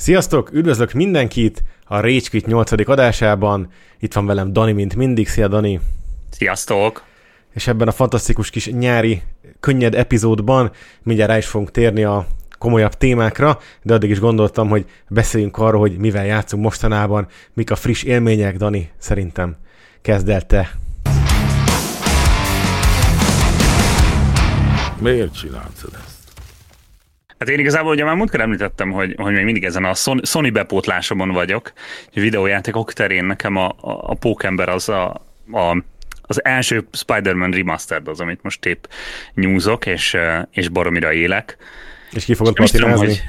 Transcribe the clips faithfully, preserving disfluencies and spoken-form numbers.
Sziasztok, üdvözlök mindenkit a Rage Quit nyolcadik adásában. Itt van velem Dani, mint mindig. Szia, Dani! Sziasztok! És ebben a fantasztikus kis nyári, könnyed epizódban mindjárt rá is fogunk térni a komolyabb témákra, de addig is gondoltam, hogy beszéljünk arról, hogy mivel játszunk mostanában, mik a friss élmények. Dani, szerintem kezd el te. Miért csináltad ezt? Hát én igazából ugye már múltkor említettem, hogy, hogy még mindig ezen a Sony, Sony bepótlásomon vagyok. A videójátékok terén nekem a, a, a Pókember az a, a, az első Spider-Man Remastered az, amit most épp nyúzok, és, és baromira élek. És ki fogod platinázni? Hogy...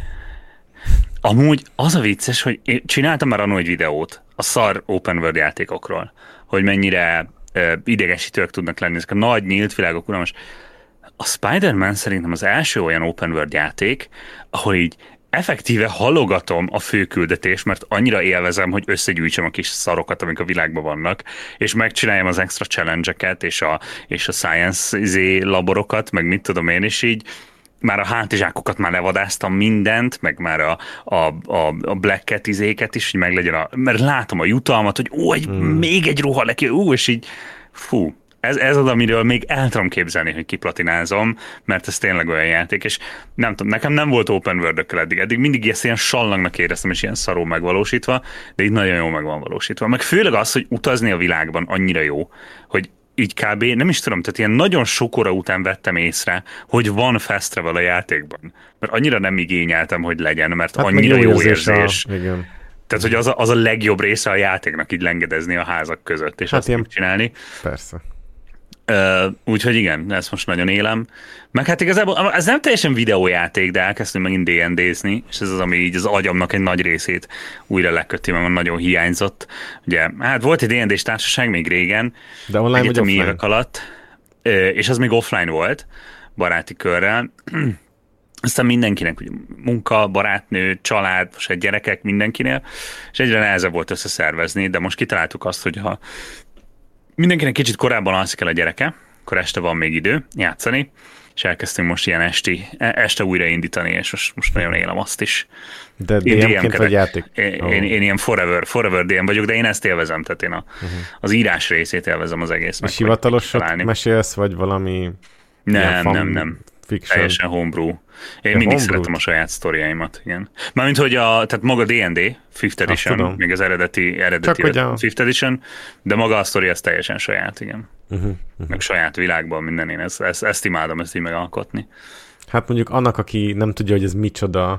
Amúgy az a vicces, hogy én csináltam már annól egy videót a szar open world játékokról, hogy mennyire uh, idegesítőek tudnak lenni ezek a nagy nyílt világok, uram, most a Spider-Man szerintem az első olyan open world játék, ahol így effektíve halogatom a főküldetést, mert annyira élvezem, hogy összegyűjtsem a kis szarokat, amik a világban vannak, és megcsináljam az extra challenge-eket, és a, és a science laborokat, meg mit tudom én, és így már a hátizsákokat már levadáztam mindent, meg már a, a, a, a Black Cat izéket is, hogy meglegyen a, mert látom a jutalmat, hogy ó, egy, hmm. még egy ruha neki, ú, és így fú. Ez, ez az, amiről még el tudom képzelni, hogy kiplatinázom, mert ez tényleg olyan játék, és nem tudom, nekem nem volt open world-ökkel eddig. Eddig mindig ezt ilyen sallangnak éreztem, és ilyen szaró megvalósítva, de itt nagyon jó meg van valósítva. Meg főleg az, hogy utazni a világban annyira jó, hogy így kb. Nem is tudom, tehát ilyen nagyon sok óra után vettem észre, hogy van fast travel a játékban. Mert annyira nem igényeltem, hogy legyen, mert hát annyira jó, jó érzés. érzés. A... Igen. Tehát, hogy az a, az a legjobb része a játéknak így lengedezni a házak között, és hát azt ilyen... csinálni. Persze. Uh, úgyhogy igen, ezt most nagyon élem. Meg hát igazából ez nem teljesen videójáték, de elkezdtem megint dé en dé-zni, és ez az, ami így az agyamnak egy nagy részét újra leköti, mert nagyon hiányzott. Ugye, hát volt egy dé en dés társaság még régen, de online vagy offline? Évek alatt, és az még offline volt, baráti körrel. Aztán mindenkinek, ugye, munka, barátnő, család, most egy gyerekek, mindenkinél, és egyre nehezebb volt összeszervezni, de most kitaláltuk azt, hogy ha mindenkinek kicsit korábban alszik el a gyereke, akkor este van még idő játszani, és elkezdtünk most ilyen esti, este újraindítani, és most, most nagyon élem azt is. De dé em-ként vagy játék? Én, oh. én, én ilyen forever, forever dé em vagyok, de én ezt élvezem, tehát én a, uh-huh. az írás részét élvezem az egésznek. És hivatalosat mesélsz, vagy valami... Nem, nem, nem. Fiction. Teljesen homebrew. Én ja, mindig homebrew. Szeretem a saját sztoriaimat, igen. Mármint, hogy a, tehát maga dé en dé, fifth edition, még az eredeti, eredeti a... fifth edition, de maga a sztori az teljesen saját, igen. Uh-huh, uh-huh. Meg saját világban minden, én ezt, ezt, ezt imádom, ezt így megalkotni. Hát mondjuk annak, aki nem tudja, hogy ez micsoda,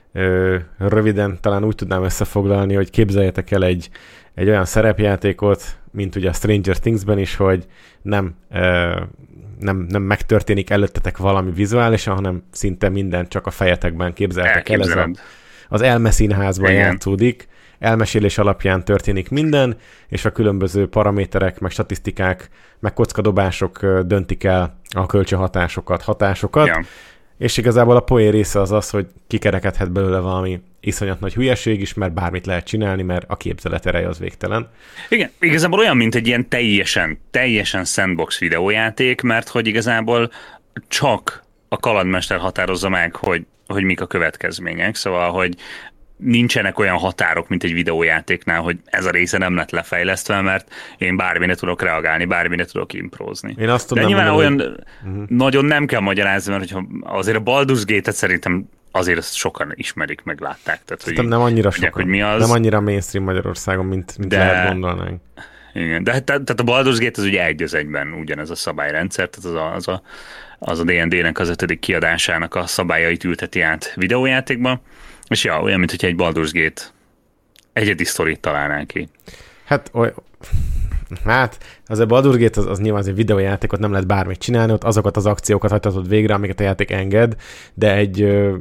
ö, röviden talán úgy tudnám összefoglalni, hogy képzeljetek el egy, egy olyan szerepjátékot, mint ugye a Stranger Things-ben is, hogy nem... Ö, Nem, nem megtörténik előttetek valami vizuálisan, hanem szinte minden csak a fejetekben képzeltek el. Ez a, az Elme színházban igen. játszódik, elmesélés alapján történik minden, és a különböző paraméterek, meg statisztikák, meg kockadobások döntik el a kölcsönhatásokat, hatásokat, ja. és igazából a poén része az az, hogy kikerekedhet belőle valami iszonyat nagy hülyeség is, mert bármit lehet csinálni, mert a képzelet ereje az végtelen. Igen, igazából olyan, mint egy ilyen teljesen, teljesen sandbox videójáték, mert hogy igazából csak a kalandmester határozza meg, hogy, hogy mik a következmények, szóval, hogy nincsenek olyan határok, mint egy videójátéknál, hogy ez a része nem lett lefejlesztve, mert én bármire tudok reagálni, bármire tudok imprózni. Én azt tudom, de nyilván mondani, olyan hogy... uh-huh. nagyon nem kell magyarázni, mert hogyha azért a Baldur's Gate-et szerintem azért ezt sokan ismerik, meg látták. Tehát, hogy nem annyira sokan, hogy mi az. Nem annyira mainstream Magyarországon, mint, mint de, lehet gondolnánk. Igen, de tehát a Baldur's Gate az ugye egy az egyben ugyanez a szabályrendszer, tehát az a, az a, az a dé en dé-nek az ötödik kiadásának a szabályait ülteti át videójátékba, és ja, olyan, mint hogyha egy Baldur's Gate egyedi sztorit találnánk ki. Hát, oly... hát az a Baldur's Gate az, az nyilván az egy videójátékot nem lehet bármit csinálni, ott azokat az akciókat hajtatod végre, amiket a játék enged, de egy,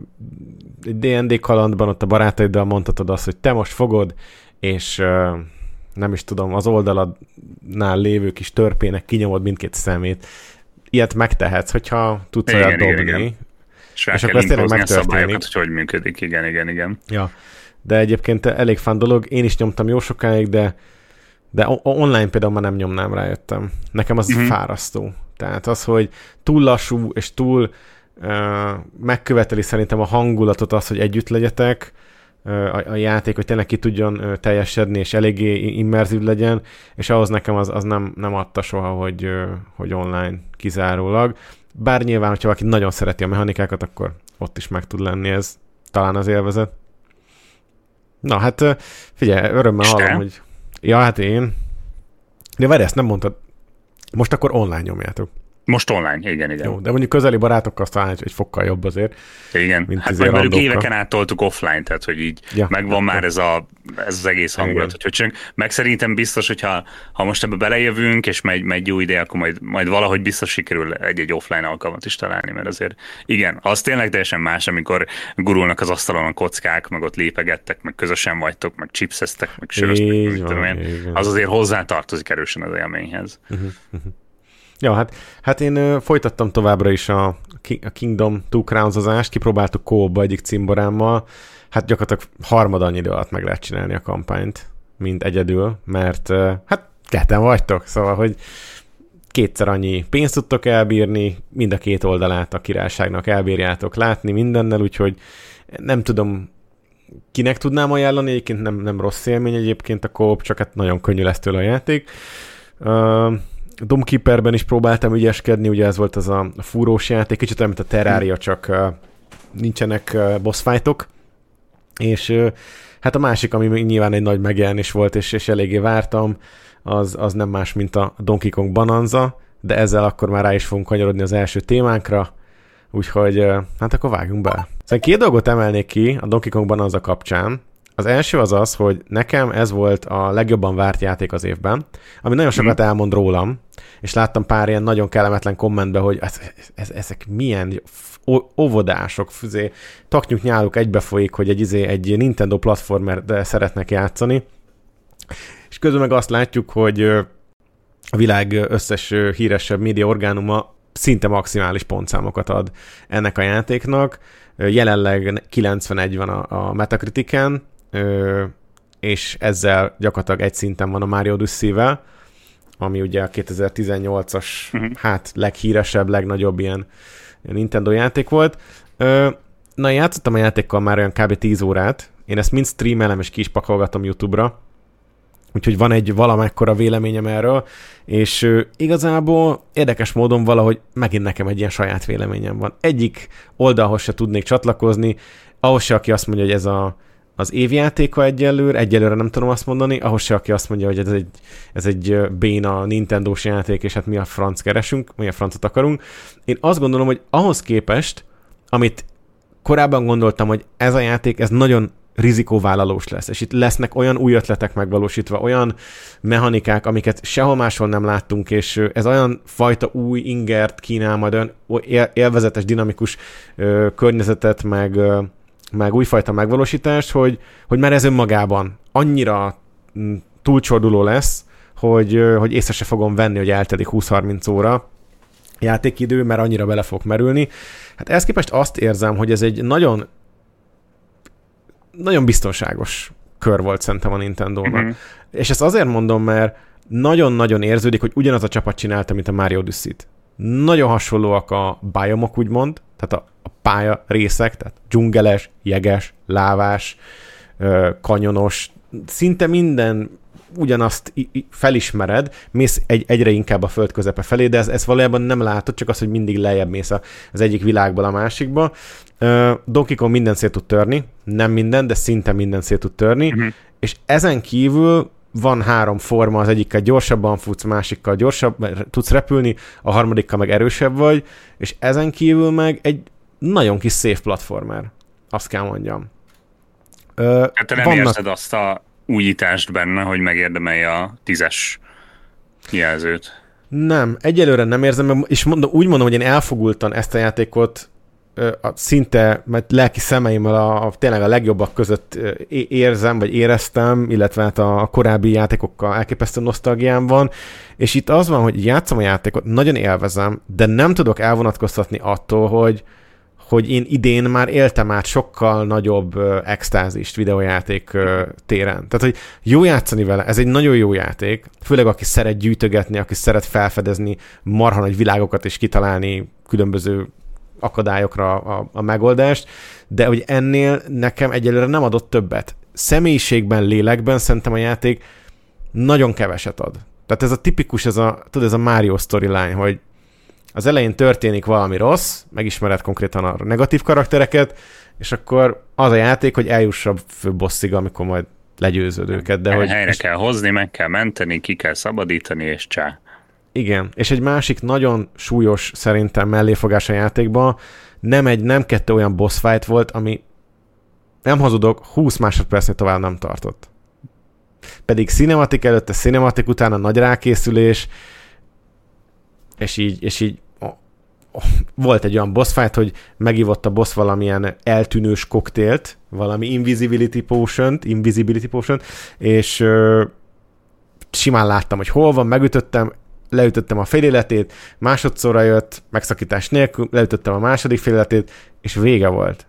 egy dé en dé kalandban ott a barátaiddal mondhatod azt, hogy te most fogod, és nem is tudom, az oldaladnál lévő kis törpének kinyomod mindkét szemét. Ilyet megtehetsz, hogyha tudsz igen, olyat dobni. Igen, igen. És, és akkor ez tényleg megtörténik. Hogy hogy működik, igen, igen, igen. Ja, de egyébként elég fán dolog. Én is nyomtam jó sokáig, de, de online például már nem nyomnám, rájöttem. Nekem az uh-huh. fárasztó. Tehát az, hogy túl lassú és túl uh, megköveteli szerintem a hangulatot az, hogy együtt legyetek, a, a játék, hogy tényleg ki tudjon teljesedni, és eléggé immerzív legyen, és ahhoz nekem az, az nem, nem adta soha, hogy, hogy online kizárólag. Bár nyilván, hogyha valaki nagyon szereti a mechanikákat, akkor ott is meg tud lenni ez talán az élvezet. Na hát figyelj, örömmel hallom, hogy... Ja, hát én... De várj, ezt nem mondtad. Most akkor online nyomjátok. Most online, igen, igen. Jó, de mondjuk közeli barátokkal talán egy fokkal jobb azért. Igen, mint hát meg mondjuk éveken át toltuk offline, tehát hogy így ja, megvan már ez, a, ez az egész hangulat, hogy csak meg szerintem biztos, hogyha ha most ebbe belejövünk, és megy, megy jó ide, akkor majd, majd valahogy biztos sikerül egy-egy offline alkalmat is találni, mert azért igen, az tényleg teljesen más, amikor gurulnak az asztalon a kockák, meg ott lépegettek, meg közösen vagytok, meg chipszeztek, meg söröztek, az azért hozzá tartozik erősen az élményhez. Uh-huh, uh-huh. Ja, hát, hát én ö, folytattam továbbra is a, a Kingdom Two Crowns-ozást, kipróbáltuk co-ba egyik cimborámmal, hát gyakorlatilag harmad annyi idő alatt meg lehet csinálni a kampányt, mint egyedül, mert ö, hát ketten vagytok, szóval, hogy kétszer annyi pénzt tudtok elbírni, mind a két oldalát a királyságnak elbírjátok látni mindennel, úgyhogy nem tudom, kinek tudnám ajánlani, egyébként nem, nem rossz élmény egyébként a co-op, csak hát nagyon könnyű lesz tőle a játék. Uh, Domekeeperben is próbáltam ügyeskedni, ugye ez volt az a fúrós játék, kicsit olyan, mint a Terraria, csak uh, nincsenek uh, boss fightok, és uh, hát a másik, ami nyilván egy nagy megjelenés volt, és, és eléggé vártam, az, az nem más, mint a Donkey Kong Bonanza, de ezzel akkor már rá is fogunk kanyarodni az első témánkra, úgyhogy uh, hát akkor vágjunk be. Szóval két dolgot emelnék ki a Donkey Kong Bonanza kapcsán. Az első az az, hogy nekem ez volt a legjobban várt játék az évben, ami nagyon sokat elmond rólam, és láttam pár ilyen nagyon kellemetlen kommentben, hogy ez, ez, ezek milyen óvodások, fizé, taknyuk nyáluk egybefolyik, hogy egy, izé, egy Nintendo platformer szeretnek játszani, és közben meg azt látjuk, hogy a világ összes híresebb média orgánuma szinte maximális pontszámokat ad ennek a játéknak. Jelenleg kilencvenegy van a, a Metacritiken, és ezzel gyakorlatilag egy szinten van a Mario Odyssey-vel, ami ugye a kétezer-tizennyolcas uh-huh. hát leghíresebb, legnagyobb ilyen Nintendo játék volt. Na, én játszottam a játékkal már olyan kb. tíz órát, én ezt mind streamelem és ki is pakolgatom YouTube-ra, úgyhogy van egy valamekkora véleményem erről, és uh, igazából érdekes módon valahogy megint nekem egy ilyen saját véleményem van. Egyik oldalhoz se tudnék csatlakozni, ahhoz se, aki azt mondja, hogy ez a, az évjátéka egyelőre, egyelőre nem tudom azt mondani, ahhoz se, aki azt mondja, hogy ez egy, ez egy béna Nintendós játék, és hát mi a franc keresünk, mi a francot akarunk. Én azt gondolom, hogy ahhoz képest, amit korábban gondoltam, hogy ez a játék, ez nagyon rizikóvállalós lesz, és itt lesznek olyan új ötletek megvalósítva, olyan mechanikák, amiket sehol máshol nem láttunk, és ez olyan fajta új ingert kínál, majd olyan élvezetes, dinamikus ö, környezetet, meg, ö, meg újfajta megvalósítást, hogy, hogy már ez önmagában annyira túlcsorduló lesz, hogy, ö, hogy észre se fogom venni, hogy eltelik húsz-harminc óra játékidő, mert annyira bele fog merülni. Hát ehhez képest azt érzem, hogy ez egy nagyon nagyon biztonságos kör volt szerintem a Nintendónak. Uh-huh. És ezt azért mondom, mert nagyon-nagyon érződik, hogy ugyanaz a csapat csinálta, mint a Mario Odyssey-t. Nagyon hasonlóak a biomok, úgymond, tehát a, a pálya részek, tehát dzsungeles, jeges, lávás, kanyonos, szinte minden ugyanazt felismered, mész egy, egyre inkább a föld közepe felé, de ez, ez valójában nem látod, csak az, hogy mindig lejjebb mész az egyik világból a másikba. Uh, Donkey Kong minden szét tud törni, nem minden, de szinte minden szét tud törni, uh-huh. és ezen kívül van három forma, az egyikkel gyorsabban futsz, másikkal gyorsabb, tudsz repülni, a harmadikkal meg erősebb vagy, és ezen kívül meg egy nagyon kis safe platformer, azt kell mondjam. Uh, hát te nem vannak... érzed azt a újítást benne, hogy megérdemelje a tízes jelzőt? Nem, egyelőre nem érzem, és mondom, úgy mondom, hogy én elfogultan ezt a játékot a szinte, mert lelki szemeimmel a, a, tényleg a legjobbak között érzem, vagy éreztem, illetve hát a, a korábbi játékokkal elképesztő nosztalgiám van, és itt az van, hogy játszom a játékot, nagyon élvezem, de nem tudok elvonatkoztatni attól, hogy hogy én idén már éltem át sokkal nagyobb uh, extázist videójáték uh, téren. Tehát, hogy jó játszani vele, ez egy nagyon jó játék, főleg aki szeret gyűjtögetni, aki szeret felfedezni marha nagy világokat és kitalálni különböző akadályokra a, a megoldást, de hogy ennél nekem egyelőre nem adott többet. Személyiségben, lélekben szerintem a játék nagyon keveset ad. Tehát ez a tipikus, ez a, tudod, ez a Mario storyline, hogy az elején történik valami rossz, megismered konkrétan a negatív karaktereket, és akkor az a játék, hogy eljuss a fő bosszig, amikor majd legyőzöd őket. De hogy, helyre és... kell hozni, meg kell menteni, ki kell szabadítani, és csá. Igen, és egy másik nagyon súlyos szerintem melléfogás a játékban, nem egy, nem kettő olyan boss fight volt, ami nem hazudok, húsz másodpercnél tovább nem tartott. Pedig cinematik előtte, cinematik utána nagy rákészülés, és így, és így oh, oh, volt egy olyan boss fight, hogy megivott a boss valamilyen eltűnős koktélt, valami invisibility potion-t, invisibility potion, és ö, simán láttam, hogy hol van, megütöttem, leütöttem a fél életét, másodszorra jött, megszakítás nélkül, leütöttem a második fél életét, és vége volt.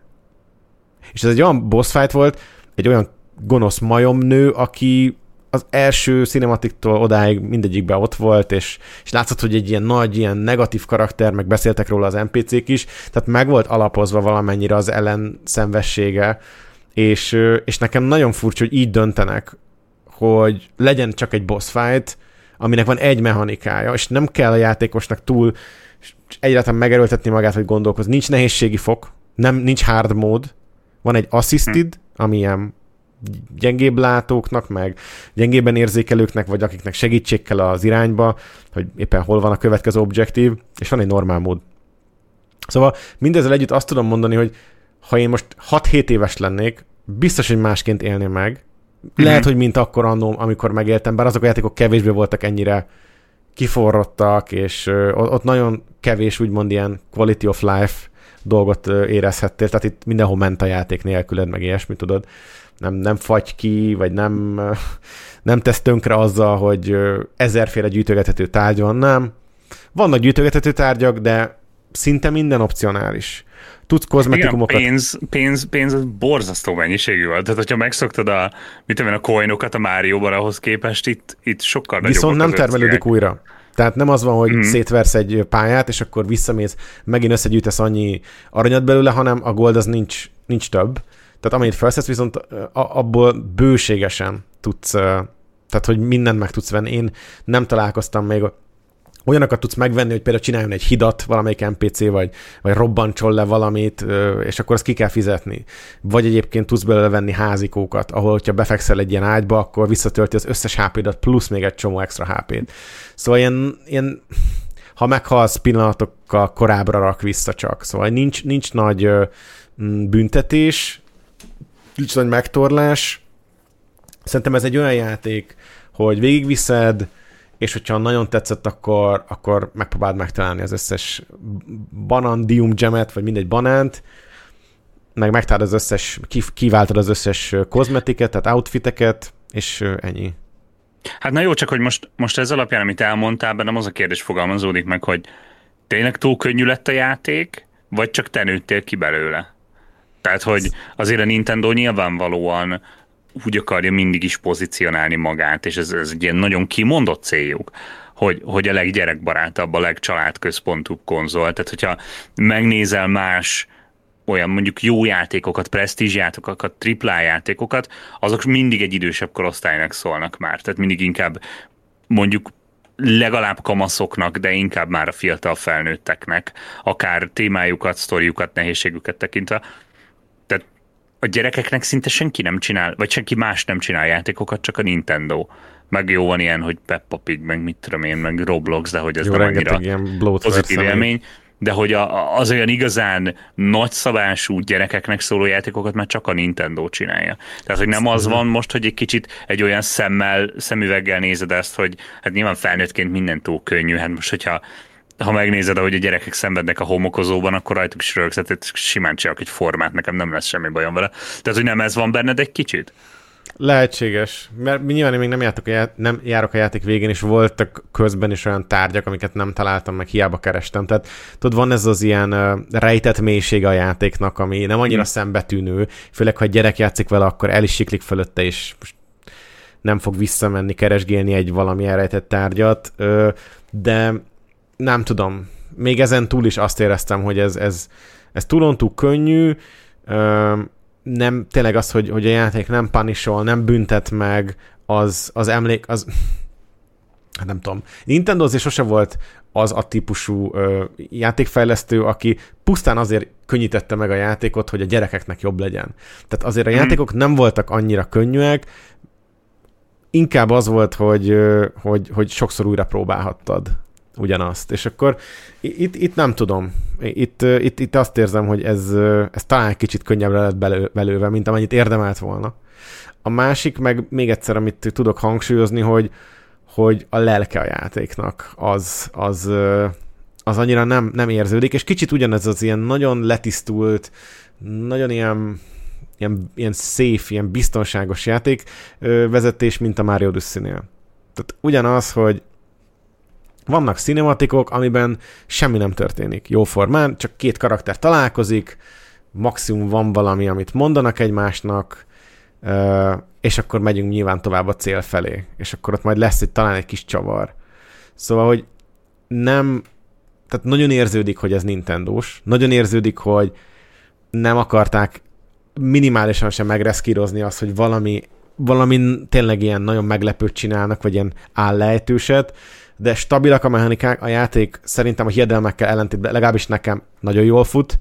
És ez egy olyan boss fight volt, egy olyan gonosz majomnő, aki az első cinematiktól odáig mindegyikben ott volt, és, és látszott, hogy egy ilyen nagy, ilyen negatív karakter, meg beszéltek róla az en pé cék is, tehát meg volt alapozva valamennyire az ellen szenvessége, és, és nekem nagyon furcsa, hogy így döntenek, hogy legyen csak egy boss fight, aminek van egy mechanikája, és nem kell a játékosnak túl egyáltalán megerőltetni magát, hogy gondolkozni. Nincs nehézségi fok, nem, nincs hard mód, van egy assisted, ami ilyen gyengébb látóknak, meg gyengébben érzékelőknek, vagy akiknek segítség kell az irányba, hogy éppen hol van a következő objektív, és van egy normál mód. Szóval mindezzel együtt azt tudom mondani, hogy ha én most hat-hét éves lennék, biztos, hogy másként élném meg. Lehet, mm-hmm. hogy mint akkor annó, amikor megéltem, bár azok a játékok kevésbé voltak ennyire kiforrottak, és ö, ott nagyon kevés úgymond ilyen quality of life dolgot ö, érezhettél, tehát itt mindenhol ment a játék nélküled, meg ilyesmi, tudod. Nem, nem fagy ki, vagy nem, nem tesz tönkre azzal, hogy ezerféle gyűjtögethető tárgy van, nem. Vannak gyűjtögethető tárgyak, de szinte minden opcionális. Tudsz kozmetikumokat... Igen, pénz, pénz, pénz az borzasztó mennyiségű volt. Tehát, hogyha megszoktad a, mit tudom, a coinokat a Márióban ahhoz képest, itt, itt sokkal nagyobb. Viszont nem termelődik összegek. Újra. Tehát nem az van, hogy mm. szétversz egy pályát, és akkor visszamész, megint összegyűjtesz annyi aranyat belőle, hanem a gold az nincs, nincs több. Tehát amennyit felszedsz, viszont abból bőségesen tudsz, tehát hogy mindent meg tudsz venni. Én nem találkoztam még, olyanokat tudsz megvenni, hogy például csináljon egy hidat valamelyik en pé cé, vagy, vagy robbantson le valamit, és akkor azt ki kell fizetni. Vagy egyébként tudsz belőle venni házikókat, ahol, hogyha befekszel egy ilyen ágyba, akkor visszatölti az összes há pé-dat, plusz még egy csomó extra há pét. Szóval ilyen, ilyen ha meghalsz, pillanatokkal korábbra rak vissza csak. Szóval nincs, nincs nagy büntetés, nincs nagy megtorlás. Szerintem ez egy olyan játék, hogy végigviszed, és hogyha nagyon tetszett, akkor, akkor megpróbáld megtalálni az összes banandium gemet, vagy mindegy banánt, meg megtalálod az összes, kiváltad az összes kozmetiket, tehát outfiteket, és ennyi. Hát na jó, csak hogy most, most ez alapján, amit elmondtál, bennem az a kérdés fogalmazódik meg, hogy tényleg túl könnyű lett a játék, vagy csak te nőttél ki belőle? Tehát, hogy azért a Nintendo nyilvánvalóan úgy akarja mindig is pozícionálni magát, és ez, ez egy ilyen nagyon kimondott céljuk, hogy, hogy a leggyerekbarátabb, a legcsaládközpontúbb konzol. Tehát, hogyha megnézel más olyan mondjuk jó játékokat, presztízs játékokat, tripla játékokat, azok mindig egy idősebb korosztálynak szólnak már. Tehát mindig inkább mondjuk legalább kamaszoknak, de inkább már a fiatal felnőtteknek, akár témájukat, sztoriukat, nehézségüket tekintve. Tehát a gyerekeknek szinte senki nem csinál, vagy senki más nem csinál játékokat, csak a Nintendo. Meg jó van ilyen, hogy Peppa Pig, meg mit tudom én, meg Roblox, de hogy ez jó, nem annyira pozitív élmény. De hogy a, az olyan igazán nagyszabású gyerekeknek szóló játékokat már csak a Nintendo csinálja. Tehát, hogy nem az van most, hogy egy kicsit egy olyan szemmel, szemüveggel nézed ezt, hogy hát nyilván felnőttként minden túl könnyű. Hát most, hogyha ha megnézed, ahogy a gyerekek szenvednek a homokozóban, akkor rajtuk is rögzít, tehát simán csinálok egy formát, nekem nem lesz semmi bajom vele. Tehát, hogy nem ez van benned egy kicsit? Lehetséges, mert nyilván én még nem, jártok a ját- nem járok a játék végén, és voltak közben is olyan tárgyak, amiket nem találtam, meg hiába kerestem. Tehát tudod, van ez az ilyen uh, rejtett mélysége a játéknak, ami nem annyira hmm. szembetűnő, főleg, ha egy gyerek játszik vele, akkor el is siklik fölötte, és nem fog visszamenni, keresgélni egy valami elrejtett tárgyat, uh, de nem tudom. még ezen túl is azt éreztem, hogy ez, ez, ez túlon túl könnyű, nem, tényleg az, hogy, hogy a játék nem punishol, nem büntet meg, az, az emlék, az hát nem tudom. Nintendo azért sose volt az a típusú ö, játékfejlesztő, aki pusztán azért könnyítette meg a játékot, hogy a gyerekeknek jobb legyen. Tehát azért a mm. játékok nem voltak annyira könnyűek, inkább az volt, hogy, ö, hogy, hogy sokszor újra próbálhattad ugyanazt. És akkor itt, itt nem tudom. Itt, itt, itt azt érzem, hogy ez, ez talán egy kicsit könnyebbre lett belő, belőve, mint amennyit érdemelt volna. A másik, meg még egyszer, amit tudok hangsúlyozni, hogy hogy a lelke a játéknak az, az, az annyira nem, nem érződik, és kicsit ugyanez az ilyen nagyon letisztult, nagyon ilyen, ilyen, ilyen safe, ilyen biztonságos játék vezetés, mint a Mario Odyssey-nél. Tehát ugyanaz, hogy vannak cinematikok, amiben semmi nem történik jóformán, csak két karakter találkozik, maximum van valami, amit mondanak egymásnak, és akkor megyünk nyilván tovább a cél felé, és akkor ott majd lesz egy, talán egy kis csavar. Szóval, hogy nem, tehát nagyon érződik, hogy ez Nintendós, nagyon érződik, hogy nem akarták minimálisan sem megreszkírozni azt, hogy valami, valami tényleg ilyen nagyon meglepőt csinálnak, vagy ilyen állejtőset, de stabilak a mechanikák, a játék szerintem a hiedelmekkel ellentétben, legalábbis nekem nagyon jól fut.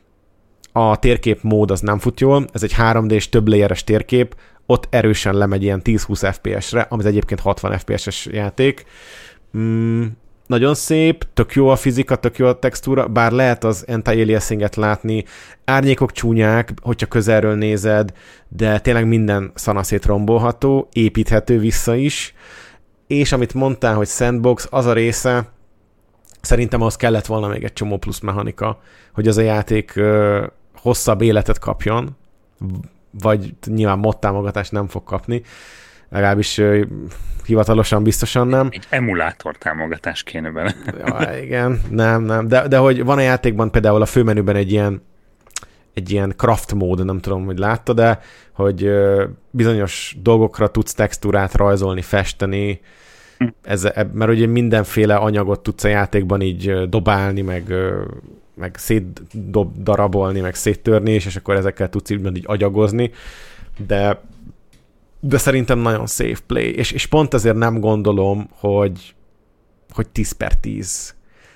A térkép mód az nem fut jól, ez egy három dés több layeres térkép, ott erősen lemegy ilyen tíz-húsz ef pé es-re, ami egyébként hatvan ef pé es-es játék. Mm, nagyon szép, tök jó a fizika, tök jó a textúra, bár lehet az anti-aliasinget látni, árnyékok csúnyák, hogyha közelről nézed, de tényleg minden szanaszét rombolható, építhető vissza is, és amit mondtál, hogy sandbox, az a része, szerintem ahhoz kellett volna még egy csomó plusz mechanika, hogy az a játék ö, hosszabb életet kapjon, vagy nyilván mod támogatást nem fog kapni, legalábbis ö, hivatalosan biztosan nem. Egy emulátor támogatás kéne bele. Ja, igen, nem, nem, de, de hogy van a játékban például a főmenüben egy ilyen egy ilyen craft mód, nem tudom, hogy látta, de hogy ö, bizonyos dolgokra tudsz textúrát rajzolni, festeni, ez, mert ugye mindenféle anyagot tudsz a játékban így dobálni, meg, meg szétdarabolni, meg széttörni, és, és akkor ezekkel tudsz így, így agyagozni, de, de szerintem nagyon safe play, és, és pont ezért nem gondolom, hogy, hogy tíz per tíz.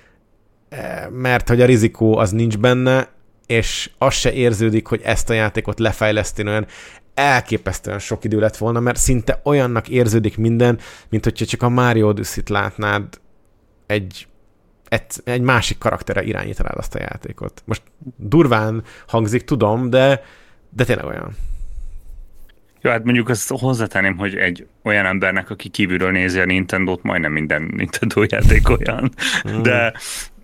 Mert hogy a rizikó az nincs benne, és az se érződik, hogy ezt a játékot lefejleszteni olyan elképesztően sok idő lett volna, mert szinte olyannak érződik minden, mint hogyha csak a Mario Odyssey-t látnád egy, egy, egy másik karakterre irányítanád azt a játékot. Most durván hangzik, tudom, de, de tényleg olyan. Jó, hát mondjuk azt hozzátenném, hogy egy olyan embernek, aki kívülről nézi a Nintendót, majdnem minden Nintendo játék olyan. Mm. De,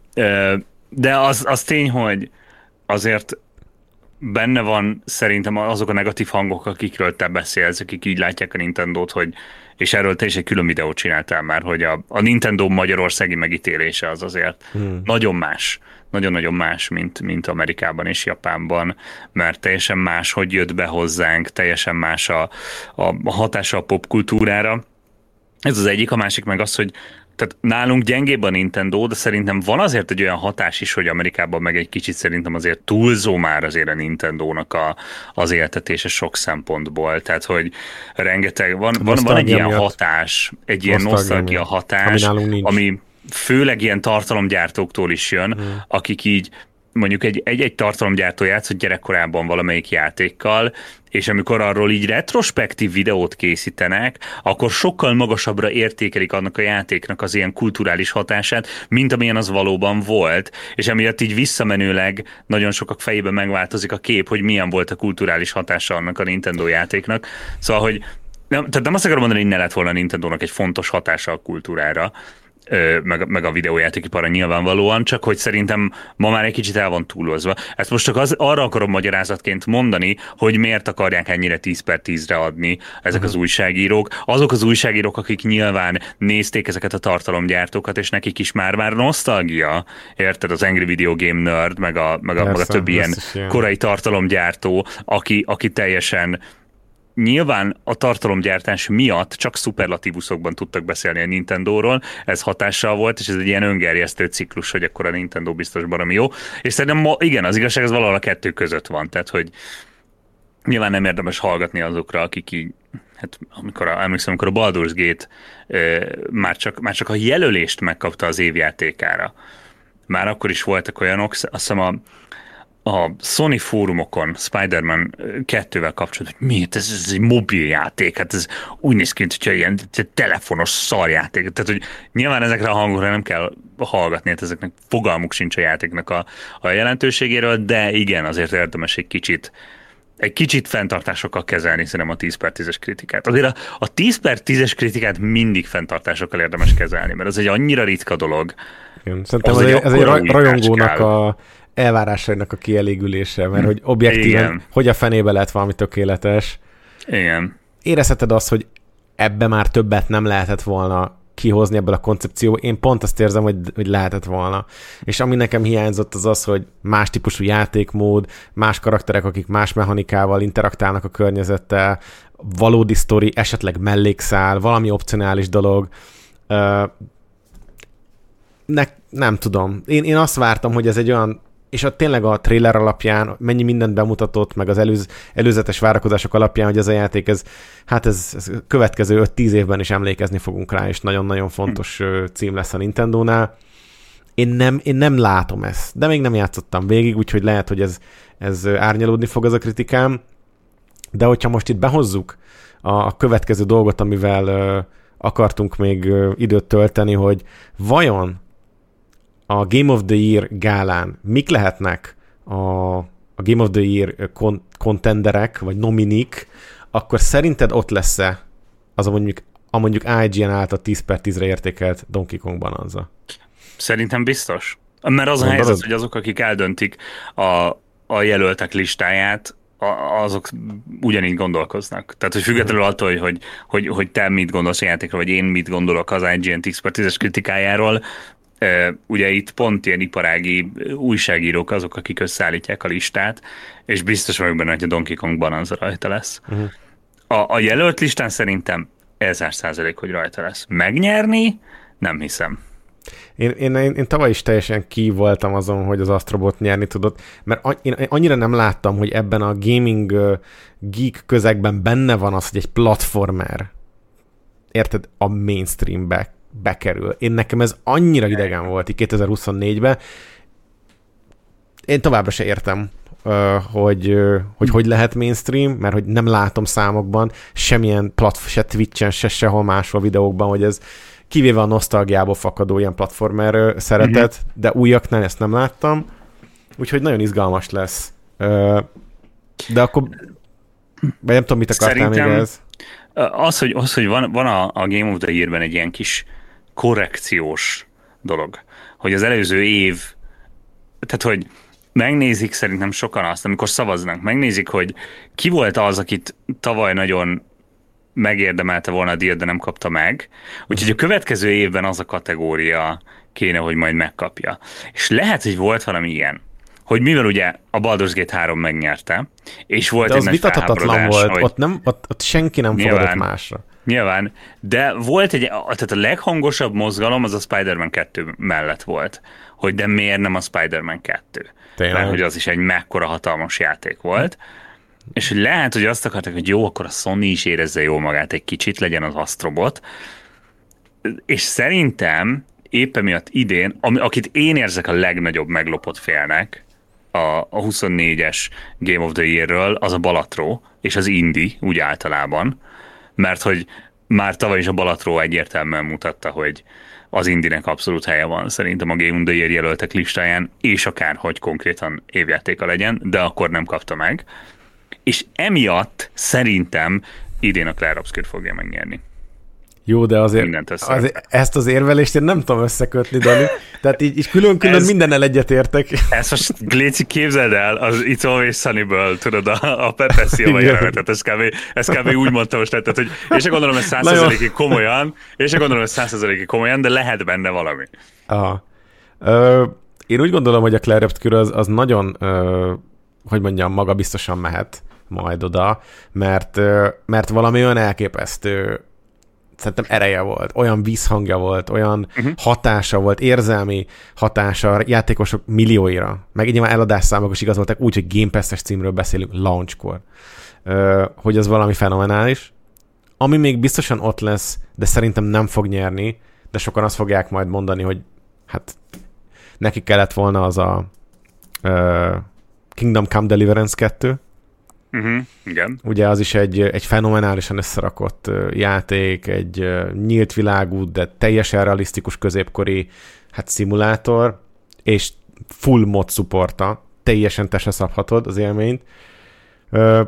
de az, az tény, hogy azért benne van szerintem azok a negatív hangok, akikről te beszélsz, akik így látják a Nintendót, hogy, és erről te is egy külön videót csináltál már, hogy a, a Nintendo magyarországi megítélése az azért hmm. nagyon más, nagyon-nagyon más, mint, mint Amerikában és Japánban, mert teljesen más, hogy jött be hozzánk, teljesen más a, a, a hatása a popkultúrára. Ez az egyik, a másik meg az, hogy tehát nálunk gyengébb a Nintendo, de szerintem van azért egy olyan hatás is, hogy Amerikában meg egy kicsit szerintem azért túlzó már azért a Nintendónak a, az éltetése sok szempontból. Tehát, hogy rengeteg, van, van, van egy ilyen miatt. hatás, egy ilyen nosztalgia hatás, ami, ami főleg ilyen tartalomgyártóktól is jön, hmm. akik így mondjuk egy, egy, egy tartalomgyártó játszott gyerekkorában valamelyik játékkal, és amikor arról így retrospektív videót készítenek, akkor sokkal magasabbra értékelik annak a játéknak az ilyen kulturális hatását, mint amilyen az valóban volt, és emiatt így visszamenőleg nagyon sokak fejében megváltozik a kép, hogy milyen volt a kulturális hatása annak a Nintendo játéknak. Szóval, hogy nem, tehát nem azt akarom mondani, hogy ne lett volna a Nintendónak egy fontos hatása a kultúrára, Meg, meg a videójátékiparra nyilvánvalóan, csak hogy szerintem ma már egy kicsit el van túlozva. Ezt most csak az, arra akarom magyarázatként mondani, hogy miért akarják ennyire tíz per tízre adni ezek uh-huh. az újságírók. Azok az újságírók, akik nyilván nézték ezeket a tartalomgyártókat, és nekik is már-már nosztalgia, érted? Az Angry Video Game Nerd, meg a, meg a, Persze, meg a többi ilyen korai tartalomgyártó, aki, aki teljesen nyilván a tartalomgyártás miatt csak szuperlatívuszokban tudtak beszélni a Nintendóról, ez hatással volt, és ez egy ilyen öngerjesztő ciklus, hogy akkor a Nintendo biztos baromi jó. És szerintem ma, igen, az igazság az valahol a kettő között van, tehát hogy nyilván nem érdemes hallgatni azokra, akik így, hát amikor a, emlékszem, amikor a Baldur's Gate e, már, csak, már csak a jelölést megkapta az évjátékára. Már akkor is voltak olyanok, azt hiszem a a Sony fórumokon Spider-Man kettővel kapcsolatban, hogy miért, ez, ez egy mobiljáték, hát ez úgy néz ki, hogyha ilyen telefonos szarjáték. Tehát, hogy nyilván ezekre a hangokra nem kell hallgatni, hát ezeknek fogalmuk sincs a játéknak a, a jelentőségéről, de igen, azért érdemes egy kicsit egy kicsit fenntartásokkal kezelni szerintem a tíz per tízes kritikát. Azért a, a tíz per tízes kritikát mindig fenntartásokkal érdemes kezelni, mert ez egy annyira ritka dolog. Igen, szerintem ez egy, ez egy rajongónak a elvárásainak a kielégülése, mert hogy objektíven, igen, hogy a fenébe lett valami tökéletes. Igen. Érezheted azt, hogy ebbe már többet nem lehetett volna kihozni ebből a koncepcióból. Én pont azt érzem, hogy, hogy lehetett volna. És ami nekem hiányzott az az, hogy más típusú játékmód, más karakterek, akik más mechanikával interaktálnak a környezettel, valódi sztori, esetleg mellékszál, valami opcionális dolog. Uh, ne, nem tudom. Én, én azt vártam, hogy ez egy olyan, és a, tényleg a trailer alapján mennyi mindent bemutatott, meg az előz, előzetes várakozások alapján, hogy ez a játék, ez, hát ez, ez következő öt-tíz évben is emlékezni fogunk rá, és nagyon-nagyon fontos hm. cím lesz a Nintendónál. Én nem, én nem látom ezt, de még nem játszottam végig, úgyhogy lehet, hogy ez, ez árnyalódni fog az a kritikám, de hogyha most itt behozzuk a, a következő dolgot, amivel uh, akartunk még uh, időt tölteni, hogy vajon a Game of the Year gálán mik lehetnek a, a Game of the Year kon- contenderek, vagy nominik, akkor szerinted ott lesz-e az a mondjuk, a mondjuk I G N által tíz per tízre értékelt Donkey Kong Bonanza? Szerintem biztos. Mert az a helyzet, az... hogy azok, akik eldöntik a, a jelöltek listáját, a, azok ugyanígy gondolkoznak. Tehát, hogy függetlenül attól, hogy, hogy, hogy, hogy te mit gondolsz a játékról, vagy én mit gondolok az I G N tíz per tízes kritikájáról, Uh, ugye itt pont ilyen iparági újságírók azok, akik összeállítják a listát, és biztos vagyok benne, hogy a Donkey Kong Bonanza rajta lesz. Uh-huh. A, a jelölt listán szerintem ezer százalék, hogy rajta lesz. Megnyerni? Nem hiszem. Én, én, én, én tavaly is teljesen ki voltam azon, hogy az Astrobot nyerni tudott, mert a, én annyira nem láttam, hogy ebben a gaming uh, geek közegben benne van az, hogy egy platformer, érted, a mainstreambe bekerül. Én nekem ez annyira idegen volt így kétezer-huszonnégyben. Én továbbra se értem, hogy, hogy hogy lehet mainstream, mert hogy nem látom számokban, semmilyen platform, se Twitchen, se sehol máshol videókban, hogy ez kivéve a nosztalgiából fakadó ilyen platformer szeretet, uh-huh. de újaknál ezt nem láttam, úgyhogy nagyon izgalmas lesz. De akkor vagy nem tudom, mit akartál Szerintem még ez? Az, hogy, az, hogy van, van a, a Game of the Year-ben egy ilyen kis korrekciós dolog, hogy az előző év, tehát hogy megnézik szerintem sokan azt, amikor szavaznak, megnézik, hogy ki volt az, akit tavaly nagyon megérdemelte volna a díjat, de nem kapta meg. Úgyhogy a következő évben az a kategória kéne, hogy majd megkapja. És lehet, hogy volt valami ilyen, hogy mivel ugye a Baldur's Gate három megnyerte, és volt de egy az nagy vitathatatlan volt, hogy ott, nem, ott, ott senki nem nyilván, fogadott másra. Nyilván, de volt egy, tehát a leghangosabb mozgalom az a Spider-Man kettő mellett volt, hogy de miért nem a Spider-Man kettő? Tényleg? Mert hogy az is egy mekkora hatalmas játék volt, és lehet, hogy azt akarták, hogy jó, akkor a Sony is érezze jól magát egy kicsit, legyen az Astrobot, és szerintem éppen miatt idén, ami, akit én érzek a legnagyobb meglopott félnek a, a huszonnégyes Game of the Year-ről, az a Balatró, és az Indie úgy általában, mert hogy már tavaly is a Balatró egyértelműen mutatta, hogy az Indinek abszolút helye van szerintem a Game of the Year jelöltek listáján, és akár, hogy konkrétan évjátéka legyen, de akkor nem kapta meg. És emiatt szerintem idén a Clair Obscure fogja megnyerni. Jó, de azért, azért ezt az érvelést én nem tudom összekötni, Dani. Tehát így, így külön-külön ez, mindennel egyetértek. Ezt most Gléci, képzeld el, az It's Always Sunnyből, tudod, a, a Pepe Silva jelenetet, ez kb. Ez kb. Úgy mondta most, tehát, hogy én sem gondolom, hogy száz százalékig komolyan, én sem gondolom, hogy száz százalékig komolyan, de lehet benne valami. Aha. Ö, én úgy gondolom, hogy a Clair Obscure az, az nagyon, ö, hogy mondjam, magabiztosan mehet majd oda, mert, mert valami olyan elképesztő szerintem ereje volt, olyan vízhangja volt, olyan uh-huh. hatása volt, érzelmi hatása a játékosok millióira, meg nyilván eladásszámok is igazolták úgy, hogy Game Pass-es címről beszélünk launchkor, hogy az valami fenomenális. Ami még biztosan ott lesz, de szerintem nem fog nyerni, de sokan azt fogják majd mondani, hogy hát neki kellett volna az a uh, Kingdom Come Deliverance kettő. Uh-huh, igen. Ugye az is egy, egy fenomenálisan összerakott uh, játék, egy uh, nyílt világú, de teljesen realisztikus középkori hát szimulátor, és full mod supporta, teljesen te se szabhatod az élményt. Uh,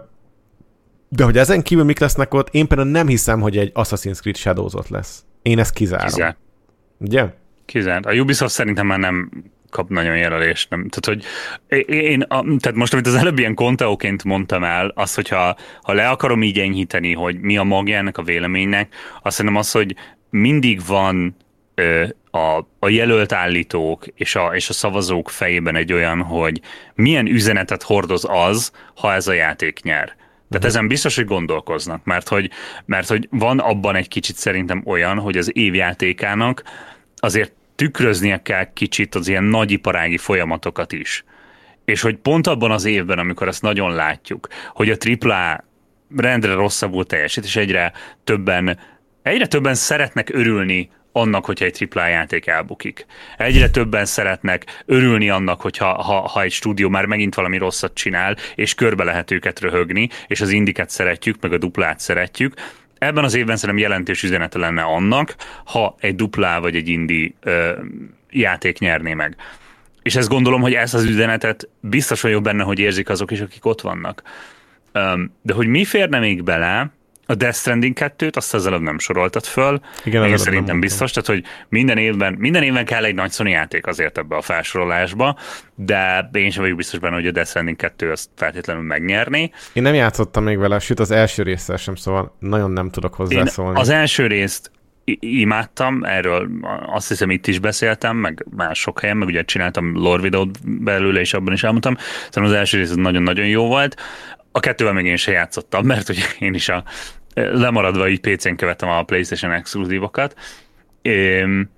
de hogy ezen kívül mik lesznek ott, én például nem hiszem, hogy egy Assassin's Creed Shadows ott lesz. Én ezt kizárom. Kizár. Ugye? Kizárt. A Ubisoft szerintem már nem kap nagyon jelölést. Nem. Tehát, hogy én, a, tehát most, amit az előbb ilyen konteóként mondtam el, az, hogyha ha le akarom így enyhíteni, hogy mi a magja ennek a véleménynek, azt szerintem az, hogy mindig van ö, a, a jelölt állítók és a, és a szavazók fejében egy olyan, hogy milyen üzenetet hordoz az, ha ez a játék nyer. Tehát ezen biztos, hogy gondolkoznak, mert hogy, mert hogy van abban egy kicsit szerintem olyan, hogy az évjátékának azért tükröznie kell kicsit az ilyen nagyiparági folyamatokat is. És hogy pont abban az évben, amikor ezt nagyon látjuk, hogy a tripla rendre rosszabbul teljesít, és egyre többen, egyre többen szeretnek örülni annak, hogyha egy tripla játék elbukik. Egyre többen szeretnek örülni annak, hogyha ha, ha egy stúdió már megint valami rosszat csinál, és körbe lehet őket röhögni, és az indiket szeretjük, meg a duplát szeretjük. Ebben az évben szerintem jelentős üzenete lenne annak, ha egy duplá vagy egy indi ö, játék nyerné meg. És ezt gondolom, hogy ezt az üzenetet biztos vagyok benne, hogy érzik azok is, akik ott vannak. Um, de hogy mi férne még bele, a Death Stranding kettőt, azt az előbb nem soroltad föl. Igen, én szerintem biztos, tehát hogy minden évben, minden évben kell egy nagy Sony játék azért ebbe a felsorolásba, de én sem vagyok biztos benne, hogy a Death Stranding kettő azt feltétlenül megnyerni. Én nem játszottam még vele, sőt az első résszel sem, szóval nagyon nem tudok hozzászólni. Én az első részt imádtam, erről azt hiszem itt is beszéltem, meg más sok helyen, meg ugye csináltam lore videót belőle, és abban is elmondtam. Szerintem az első rész nagyon-nagyon jó volt. A kettővel még én sem játszottam, mert ugye én is a lemaradva így pé cén követtem a PlayStation exkluzívokat. Én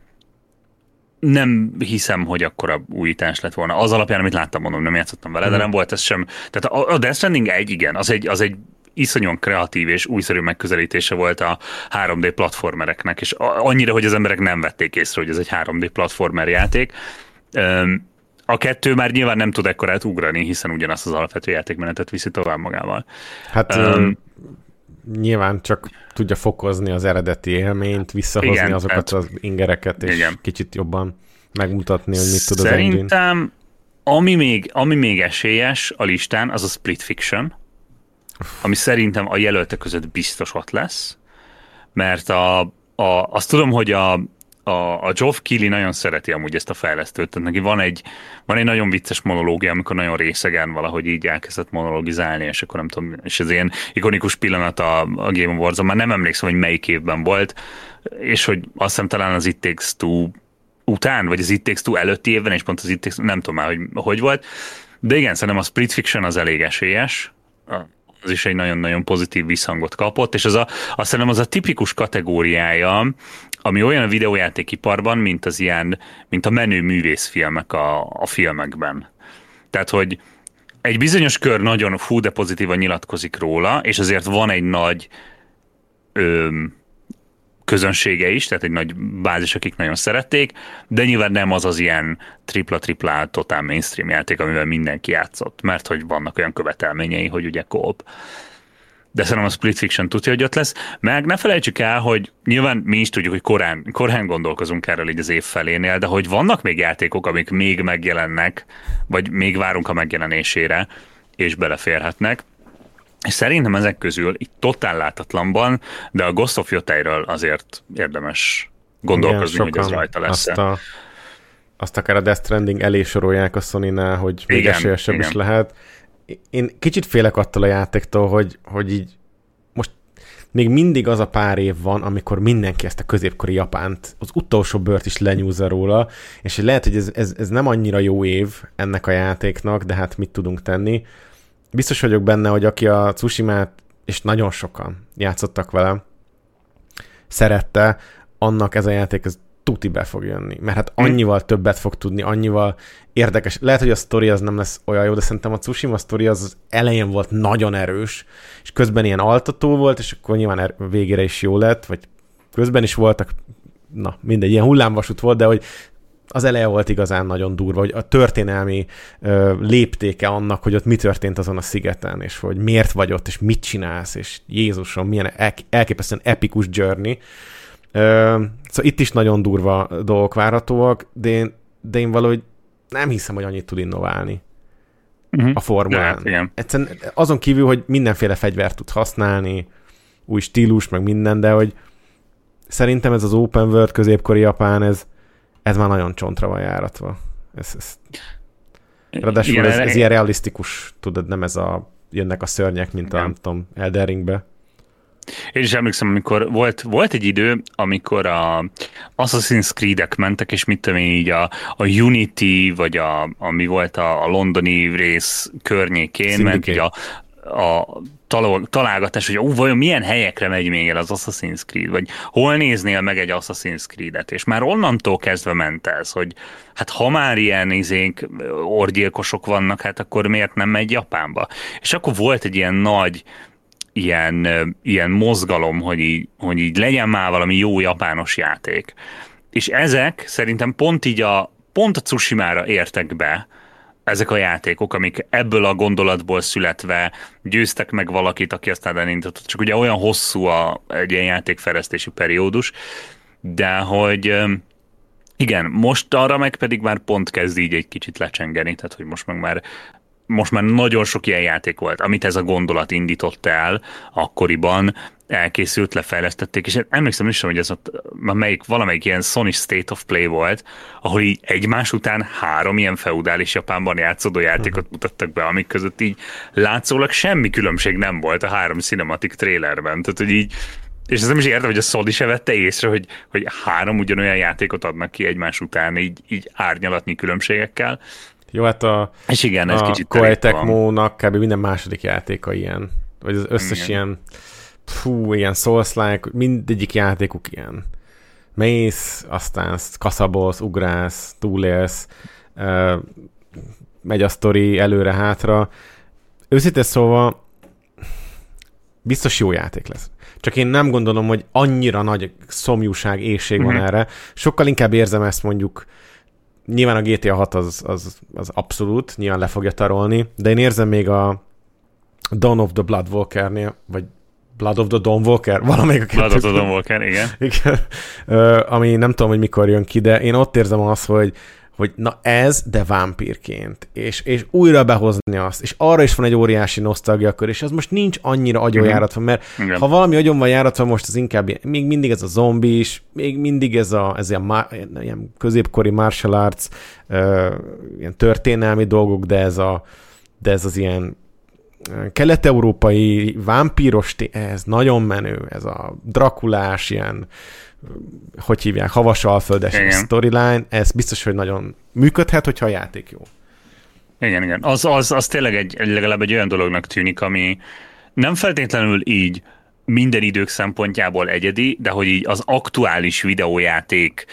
nem hiszem, hogy akkora újítás lett volna. Az alapján, amit láttam, mondom, nem játszottam vele, mm. de nem volt ez sem. Tehát a Death Stranding egy, igen, az egy, az egy iszonyan kreatív és újszerű megközelítése volt a három dé platformereknek, és annyira, hogy az emberek nem vették észre, hogy ez egy három dé platformer játék. A kettő már nyilván nem tud ekkorát ugrani, hiszen ugyanazt az alapvető játékmenetet viszi tovább magával. Hát um, nyilván csak tudja fokozni az eredeti élményt, visszahozni igen, azokat hát, az ingereket, és igen. kicsit jobban megmutatni, hogy mit tud az engine. Szerintem, ami még, ami még esélyes a listán, az a Split Fiction, ami szerintem a jelöltek között biztos ott lesz, mert a, a, azt tudom, hogy a A, a Geoff Keighley nagyon szereti amúgy ezt a fejlesztőt, tehát neki van egy, van egy nagyon vicces monológia, amikor nagyon részegen valahogy így elkezdett monologizálni, és akkor nem tudom, és ez ilyen ikonikus pillanat a, a Game Awards-on, már nem emlékszem, hogy melyik évben volt, és hogy azt hiszem talán az It Takes Two után, vagy az It Takes Two előtti évben, és pont az It Takes Two, nem tudom már, hogy hogy volt, de igen, szerintem a Split Fiction az elég esélyes, az is egy nagyon-nagyon pozitív visszhangot kapott, és az a, azt szerintem az a tipikus kategóriája, ami olyan a videójátékiparban, mint az ilyen, mint a menő művészfilmek a, a filmekben. Tehát, hogy egy bizonyos kör nagyon fú, de pozitívan nyilatkozik róla, és azért van egy nagy ö, közönsége is, tehát egy nagy bázis, akik nagyon szerették, de nyilván nem az az ilyen tripla-tripla totál mainstream játék, amivel mindenki játszott, mert hogy vannak olyan követelményei, hogy ugye co-op. De szerintem a Split Fiction tudja, hogy ott lesz. Meg ne felejtsük el, hogy nyilván mi is tudjuk, hogy korán, korán gondolkozunk erről így az év felénél, de hogy vannak még játékok, amik még megjelennek, vagy még várunk a megjelenésére, és beleférhetnek. És szerintem ezek közül itt totál látatlanban, de a Ghost of Yotei-ről azért érdemes gondolkozni, igen, hogy ez rajta lesz. Azt, a, azt akár a Death Stranding elé sorolják a Sony-nál, hogy még esélyesebb is lehet. Én kicsit félek attól a játéktól, hogy, hogy így most még mindig az a pár év van, amikor mindenki ezt a középkori Japánt, az utolsó bört is lenyúzza róla, és lehet, hogy ez, ez, ez nem annyira jó év ennek a játéknak, de hát mit tudunk tenni. biztos vagyok benne, hogy aki a Tsushimát, és nagyon sokan játszottak vele, szerette, annak ez a játék ez tuti be fog jönni. Mert hát annyival hmm. többet fog tudni, annyival érdekes. Lehet, hogy a sztori az nem lesz olyan jó, de szerintem a Tsushima sztori az, az elején volt nagyon erős, és közben ilyen altató volt, és akkor nyilván er- végére is jó lett, vagy közben is voltak, na mindegy, ilyen hullámvasút volt, de hogy az eleje volt igazán nagyon durva, hogy a történelmi ö, léptéke annak, hogy ott mi történt azon a szigeten, és hogy miért vagy ott, és mit csinálsz, és Jézusom, milyen el- elképesztően epikus journey. Ö, szóval itt is nagyon durva dolgok várhatóak, de én, de én valahogy nem hiszem, hogy annyit tud innoválni uh-huh. a formulán. Ja, egyszerűen azon kívül, hogy mindenféle fegyvert tud használni, új stílus, meg minden, de hogy szerintem ez az open world középkori Japán, ez Ez már nagyon csontra van járatva. Ez, ez... Ráadásul igen, ez, ez ilyen realisztikus, tudod, nem ez a jönnek a szörnyek, mint igen. a, nem tudom, Elden Ringbe. Én is emlékszem, amikor volt, volt egy idő, amikor a Assassin's Creed-ek mentek, és mit tudom én így a, a Unity, vagy a, ami volt a, a londoni rész környékén, Syndicate. Ment így a, a találgatás, hogy ó, vajon milyen helyekre megy még el az Assassin's Creed, vagy hol néznél meg egy Assassin's Creed-et, és már onnantól kezdve ment ez, hogy hát ha már ilyen izénk, orgyilkosok vannak, hát akkor miért nem megy Japánba? És akkor volt egy ilyen nagy ilyen, ilyen mozgalom, hogy így, hogy így legyen már valami jó japános játék. És ezek szerintem pont így a, pont a Tsushimára értek be, ezek a játékok, amik ebből a gondolatból születve győztek meg valakit, aki aztán elindított. Csak ugye olyan hosszú a, egy ilyen játékfejlesztési periódus, de hogy igen, most arra meg pedig már pont kezd így egy kicsit lecsengeni, tehát hogy most meg már most már nagyon sok ilyen játék volt, amit ez a gondolat indított el akkoriban, elkészült, lefejlesztették, és emlékszem is, hogy ez ott melyik, valamelyik ilyen Sony State of Play volt, ahol így egymás után három ilyen feudális Japánban játszódó játékot mutattak be, amik között így látszólag semmi különbség nem volt a három cinematic trailerben. Tehát, hogy így, és ez nem is értem, hogy a Sony se vette észre, hogy, hogy három ugyanolyan játékot adnak ki egymás után, így, így árnyalatnyi különbségekkel. Jó, hát a, és igen, ez a kicsit Koei Tecmo-nak kb. Minden második játéka ilyen, vagy az összes igen. ilyen fú, ilyen Souls-like, mindegyik játékuk ilyen. Mész, aztán kaszabolsz, ugrálsz, túlélsz, uh, megy a sztori előre-hátra. Őszintén szóval biztos jó játék lesz. Csak én nem gondolom, hogy annyira nagy szomjúság, éhség mm-hmm. van erre. Sokkal inkább érzem ezt mondjuk, nyilván a gé té á hat az, az, az abszolút, nyilván le fogja tarolni, de én érzem még a Dawn of the Blood Walker-nél, vagy Blood of the Dawn Walker, valamelyik a kettő. Blood of the Dawn Walker, igen. igen. Uh, ami nem tudom, hogy mikor jön ki, de én ott érzem azt, hogy, hogy na ez, de vámpírként. És, és újra behozni azt. És arra is van egy óriási nosztalgiakör, és az most nincs annyira agyonjáratva, mert igen. ha valami agyon van járatva, most az inkább ilyen, még mindig ez a zombis, még mindig ez a ez ilyen, ilyen középkori martial arts, uh, ilyen történelmi dolgok, de ez, a, de ez az ilyen kelet-európai vámpíros, ez nagyon menő, ez a drakulás, ilyen, hogy hívják, havasalföldes storyline, ez biztos, hogy nagyon működhet, hogyha a játék jó. Igen, igen. Az, az, az tényleg egy, legalább egy olyan dolognak tűnik, ami nem feltétlenül így minden idők szempontjából egyedi, de hogy így az aktuális videójáték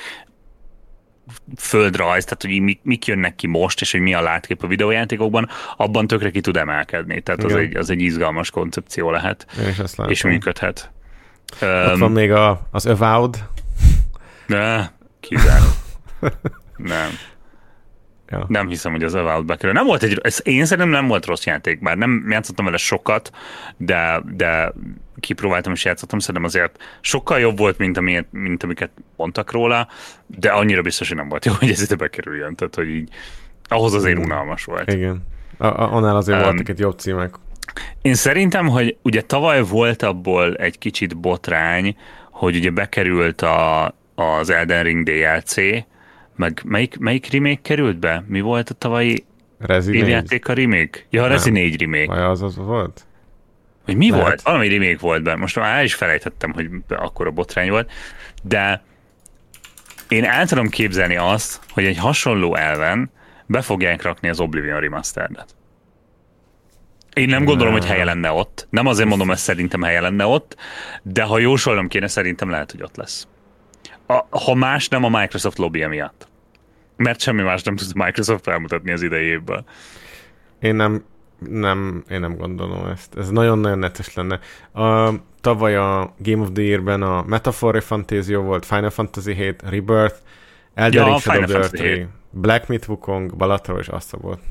földrajz, tehát hogy mik, mik jönnek ki most, és hogy mi a látkép a videójátékokban, abban tökre ki tud emelkedni. Tehát az egy, az egy izgalmas koncepció lehet, és működhet. Ott um, van még a, az Avowed. Ne, kizáró. Nem. Ja. Nem hiszem, hogy az Avowed bekerül. Nem volt egy, ez én szerintem nem volt rossz játék, bár nem játszottam vele sokat, de, de kipróbáltam és játszottam, szerintem azért sokkal jobb volt, mint, amilyet, mint amiket mondtak róla, de annyira biztos, hogy nem volt jó, hogy ez ide bekerüljön, tehát hogy így ahhoz azért unalmas volt. Igen. A, a, annál azért um, voltak itt jobb címek. Én szerintem, hogy ugye tavaly volt abból egy kicsit botrány, hogy ugye bekerült a, az Elden Ring dé el cé, meg melyik, melyik remake került be? Mi volt a tavalyi évjáték a remake? Ja, a Rezi négy remake. Vagy az az volt? Hogy mi Lehet. volt? Valami remake volt benne. Most már el is felejtettem, hogy akkora botrány volt. De én el tudom képzelni azt, hogy egy hasonló elven be fogják rakni az Oblivion Remastered-et. Én nem gondolom, hogy helye lenne ott. Nem azért mondom, hogy szerintem helye lenne ott, de ha jósolnom kéne, szerintem lehet, hogy ott lesz. A, ha más, nem a Microsoft lobby miatt. Mert semmi más nem tud Microsoft felmutatni az idei évből. Én nem, nem, én nem gondolom ezt. Ez nagyon-nagyon netes lenne. A, tavaly a Game of the Year-ben a Metaphor Fantasio volt, Final Fantasy hét, Rebirth, Elden Ring, Ja, Shadow Final of the Earth, Black Myth Wukong, Balatro és Asta volt.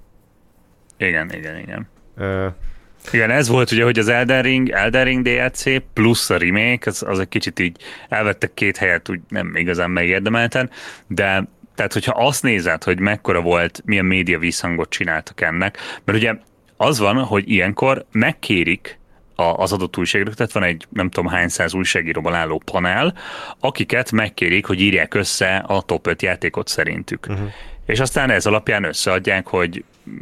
Igen, igen, igen. Uh, Igen, ez volt ugye, hogy az Elden Ring, Elden Ring dé el cé plusz a remake, az, az egy kicsit így elvettek két helyet, úgy nem igazán megérdemelten, de tehát, hogyha azt nézed, hogy mekkora volt, milyen média visszhangot csináltak ennek, mert ugye az van, hogy ilyenkor megkérik a, az adott újságírók, tehát van egy nem tudom hány száz újságíróban álló panel, akiket megkérik, hogy írják össze a top öt játékot szerintük. Uh-huh. És aztán ez alapján összeadják, hogy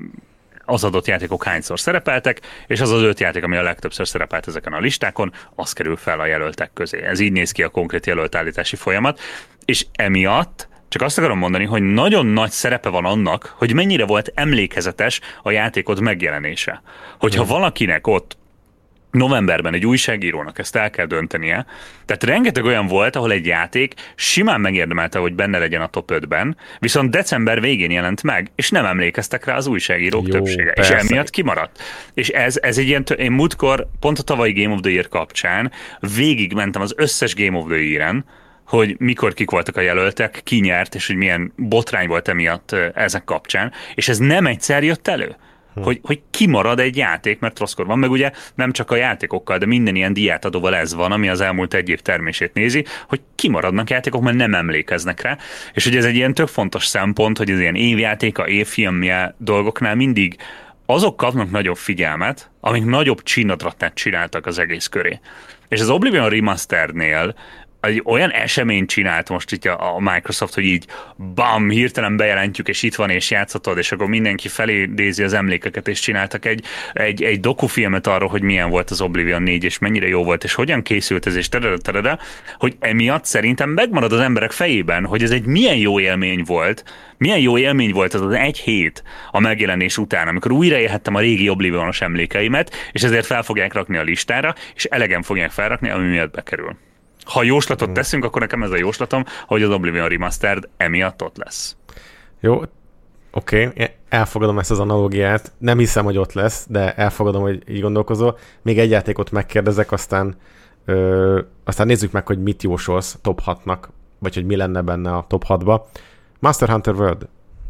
az adott játékok hányszor szerepeltek, és az az öt játék, ami a legtöbbször szerepelt ezeken a listákon, az kerül fel a jelöltek közé. Ez így néz ki a konkrét jelöltállítási folyamat, és emiatt csak azt akarom mondani, hogy nagyon nagy szerepe van annak, hogy mennyire volt emlékezetes a játékod megjelenése. Hogyha hmm. valakinek ott novemberben egy újságírónak ezt el kell döntenie, tehát rengeteg olyan volt, ahol egy játék simán megérdemelte, hogy benne legyen a top ötben, viszont december végén jelent meg, és nem emlékeztek rá az újságírók Jó, többsége, persze. És emiatt kimaradt. És ez, ez egy ilyen, én múltkor pont a tavalyi Game of the Year kapcsán végigmentem az összes Game of the Year-en, hogy mikor kik voltak a jelöltek, ki nyert, és hogy milyen botrány volt emiatt ezek kapcsán, és ez nem egyszer jött elő. Hm. Hogy, hogy kimarad egy játék, mert rosszkor van, meg ugye nem csak a játékokkal, de minden ilyen díjátadóval ez van, ami az elmúlt egy év termését nézi, hogy kimaradnak játékok, mert nem emlékeznek rá, és hogy ez egy ilyen tök fontos szempont, hogy az ilyen évjátéka, évfilmje dolgoknál mindig azok kapnak nagyobb figyelmet, amik nagyobb csinadratát csináltak az egész köré. És az Oblivion Remasterednél egy olyan eseményt csinált most itt a Microsoft, hogy így bam, hirtelen bejelentjük, és itt van, és játszhatod, és akkor mindenki felidézi az emlékeket, és csináltak egy, egy, egy dokufilmet arról, hogy milyen volt az Oblivion négy, és mennyire jó volt, és hogyan készült ez, és terede, terede, hogy emiatt szerintem megmarad az emberek fejében, hogy ez egy milyen jó élmény volt, milyen jó élmény volt az az egy hét a megjelenés után, amikor újra élhettem a régi Oblivionos emlékeimet, és ezért fel fogják rakni a listára, és elegen fogják felrakni, ami miatt bekerül. Ha jóslatot teszünk, akkor nekem ez a jóslatom, hogy az Oblivion Remastered emiatt ott lesz. Jó, oké, okay. Elfogadom ezt az analógiát. Nem hiszem, hogy ott lesz, de elfogadom, hogy így gondolkozol. Még egy játékot megkérdezek, aztán, ö, aztán nézzük meg, hogy mit jósolsz top hatnak, vagy hogy mi lenne benne a top hatba. Monster Hunter World.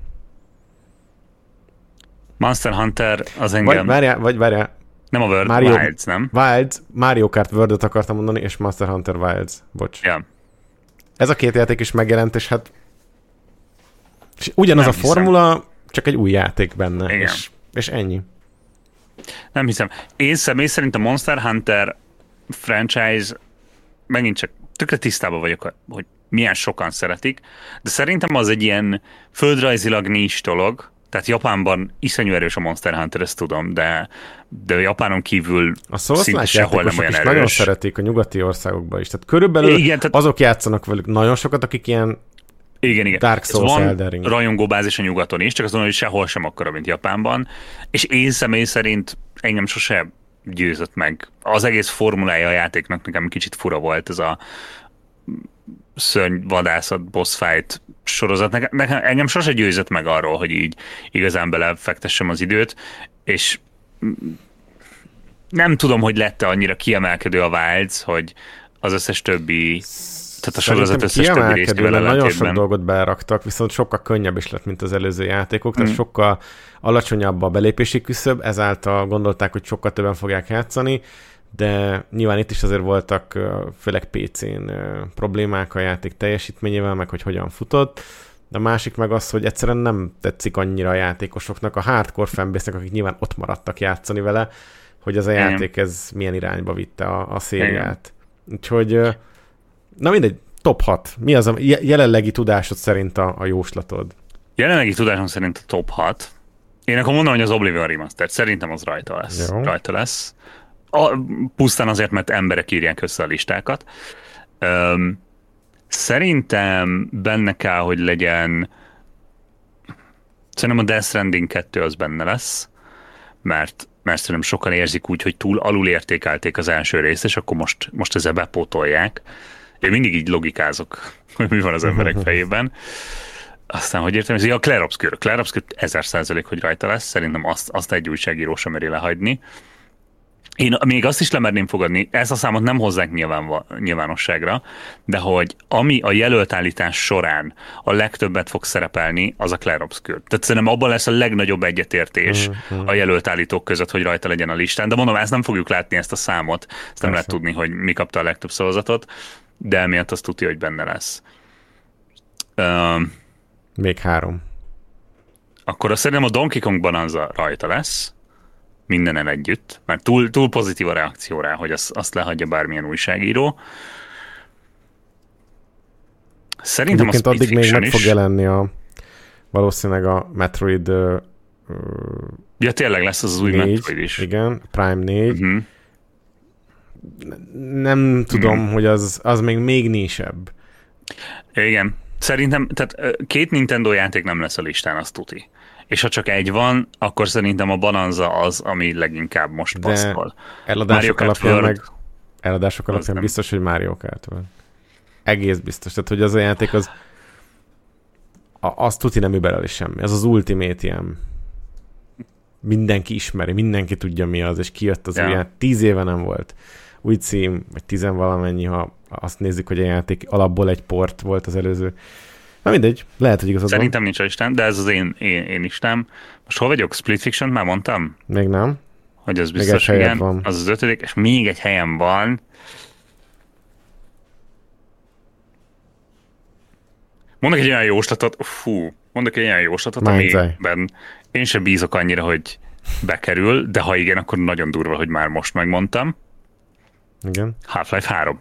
Monster Hunter az engem... Vagy várjál, vagy várjál. Nem a World, Mario, Wilds, nem? Wilds, Mario Kart World-ot akartam mondani, és Monster Hunter Wilds. Bocs. Yeah. Ez a két játék is megjelent, és hát és ugyanaz nem a formula, hiszem. Csak egy új játék benne. És, és ennyi. Nem hiszem. Én személy szerint a Monster Hunter franchise megint csak tökre tisztában vagyok, hogy milyen sokan szeretik, de szerintem az egy ilyen földrajzilag nincs dolog. Tehát Japánban iszonyú erős a Monster Hunter, ezt tudom, de, de Japánon kívül a szinte sehol nem olyan erős. Nagyon szeretik a nyugati országokban is. Tehát körülbelül igen, tehát azok játszanak velük nagyon sokat, akik ilyen igen, igen. Dark Souls, van Elden Ring. rajongóbázis a nyugaton is, csak azt mondom, hogy sehol sem akkora, mint Japánban. És én személy szerint engem sose győzött meg. Az egész formulája a játéknak nekem kicsit fura volt, ez a szörnyvadászat, boss fight sorozat. Nekem, engem sose győzött meg arról, hogy így igazán belefektessem az időt, és nem tudom, hogy lett-e annyira kiemelkedő a Wilds, hogy az összes többi, tehát a sorozat összes többi részével ellentétben. Nagyon sok dolgot beraktak, viszont sokkal könnyebb is lett, mint az előző játékok, tehát mm. sokkal alacsonyabb a belépési küszöb, ezáltal gondolták, hogy sokkal többen fogják játszani, de nyilván itt is azért voltak főleg pé cén problémák a játék teljesítményével, meg hogy hogyan futott. De a másik meg az, hogy egyszerűen nem tetszik annyira a játékosoknak, a hardcore fanbase-nek, akik nyilván ott maradtak játszani vele, hogy ez a Igen. játék ez milyen irányba vitte a, a szériát. Igen. Úgyhogy, na mindegy, top hat. Mi az a jelenlegi tudásod szerint a, a jóslatod? Jelenlegi tudásom szerint a top hat. Én akkor mondom, hogy az Oblivion Remastered. Szerintem az rajta lesz. Jó. Rajta lesz. A, pusztán azért, mert emberek írják össze a listákat. Um, szerintem benne kell, hogy legyen szerintem a Death Stranding kettő az benne lesz, mert mert szerintem sokan érzik úgy, hogy túl alul értékelték az első részt, és akkor most, most ezzel bepótolják. Én mindig így logikázok, hogy mi van az emberek fejében. Aztán, hogy értem, ez a Claire Obscure. Claire Obscure ezer százalék, hogy rajta lesz, szerintem azt, azt egy újságíró sem meri lehagyni. Én még azt is lemerném fogadni, ezt a számot nem hozzák nyilván, nyilvánosságra, de hogy ami a jelöltállítás során a legtöbbet fog szerepelni, az a Claire Obscure. Tehát szerintem abban lesz a legnagyobb egyetértés mm-hmm. a jelöltállítók között, hogy rajta legyen a listán. De mondom, ezt nem fogjuk látni, ezt a számot. Ezt nem lehet tudni, hogy mi kapta a legtöbb szavazatot, de emiatt azt tudja, hogy benne lesz. Uh, még három. Akkor azt szerintem a Donkey Kong Bonanza rajta lesz. Mindenen együtt, mert túl, túl pozitív a reakció rá, hogy azt, azt lehagyja bármilyen újságíró. Szerintem egyébként a Split addig még meg is fog jelenni a valószínűleg a Metroid uh, ja, tényleg lesz az, az új négy, Metroid is. Igen, Prime négy. Uh-huh. Nem tudom, uh-huh. hogy az, az még még nisebb. Igen. Szerintem, tehát két Nintendo játék nem lesz a listán, azt tuti. És ha csak egy van, akkor szerintem a Bonanza az, ami leginkább most passzol. Eladások alapján meg eladások alapján biztos, hogy Mario Kart van. Egész biztos. Tehát, hogy az a játék az a, az tuti nem übereli semmi. Ez az Ultimate ilyen. Mindenki ismeri, mindenki tudja mi az, és kijött az ja. Ilyen. Tíz éve nem volt új cím, vagy tizen valamennyi, ha azt nézzük, hogy a játék alapból egy port volt az előző. Na mindegy, lehet, hogy igazad van. Szerintem nincs a listán, de ez az én, én, én listám. Most hol vagyok? Split Fiction már mondtam? Még nem. Hogy az biztos, még igen. Van. Az az ötödik, és még egy helyen van. Mondok egy olyan jóslatot, fú, mondok egy olyan jóslatot, amiben én sem bízok annyira, hogy bekerül, de ha igen, akkor nagyon durva, hogy már most megmondtam. Igen. Half-Life három.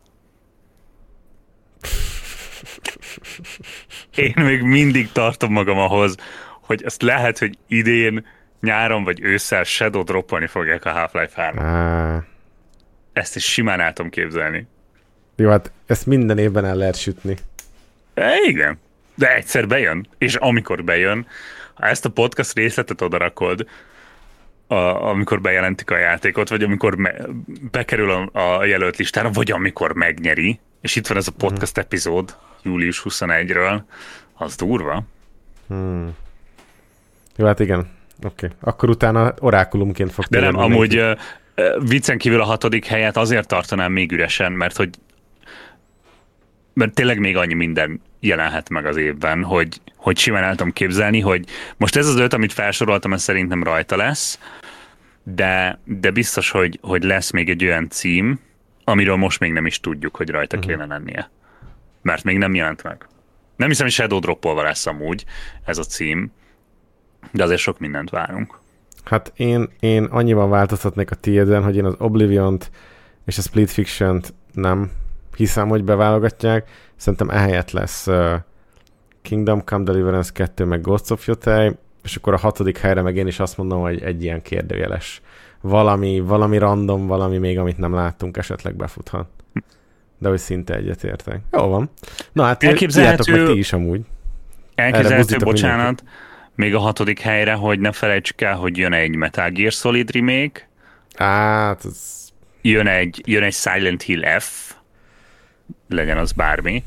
Én még mindig tartom magam ahhoz, hogy ezt lehet, hogy idén, nyáron vagy ősszel shadow droppolni fogják a Half-Life hármat. Ah. Ezt is simán el tudom képzelni. Jó, hát ezt minden évben el lehet sütni. E, igen, de egyszer bejön, és amikor bejön, ha ezt a podcast részletet odarakod, a, amikor bejelentik a játékot, vagy amikor me- bekerül a, a jelölt listára, vagy amikor megnyeri, és itt van ez a podcast hmm. epizód július huszonegyedikéről, az durva. Hmm. Jó, hát igen. Oké. Okay. Akkor utána orákulumként fog De nem, amúgy uh, viccen kívül a hatodik helyet azért tartanám még üresen, mert hogy mert tényleg még annyi minden jelenhet meg az évben, hogy, hogy simán el tudom képzelni, hogy most ez az öt, amit felsoroltam, ez szerintem rajta lesz, de, de biztos, hogy, hogy lesz még egy olyan cím, amiről most még nem is tudjuk, hogy rajta uh-huh. kéne lennie. Mert még nem jelent meg. Nem hiszem, hogy Shadow Droppolva lesz amúgy ez a cím, de azért sok mindent várunk. Hát én, én annyiban változtatnék a tiéden, hogy én az Oblivion-t és a Split Fiction-t nem hiszem, hogy beválogatják. Szerintem ehelyett lesz uh, Kingdom Come Deliverance kettő, meg Ghosts of Yotei, és akkor a hatodik helyre meg én is azt mondom, hogy egy ilyen kérdőjeles. Valami, valami random, valami még, amit nem láttunk, esetleg befuthat. De hogy szinte egyetértek. Jó van. Na hát elképzelhető, meg ti is amúgy. Elképzelhető, bocsánat, mindenki. Még a hatodik helyre, hogy ne felejtsük el, hogy jön egy Metal Gear Solid remake. Hát, ez... jön, egy, jön egy Silent Hill F, legyen az bármi.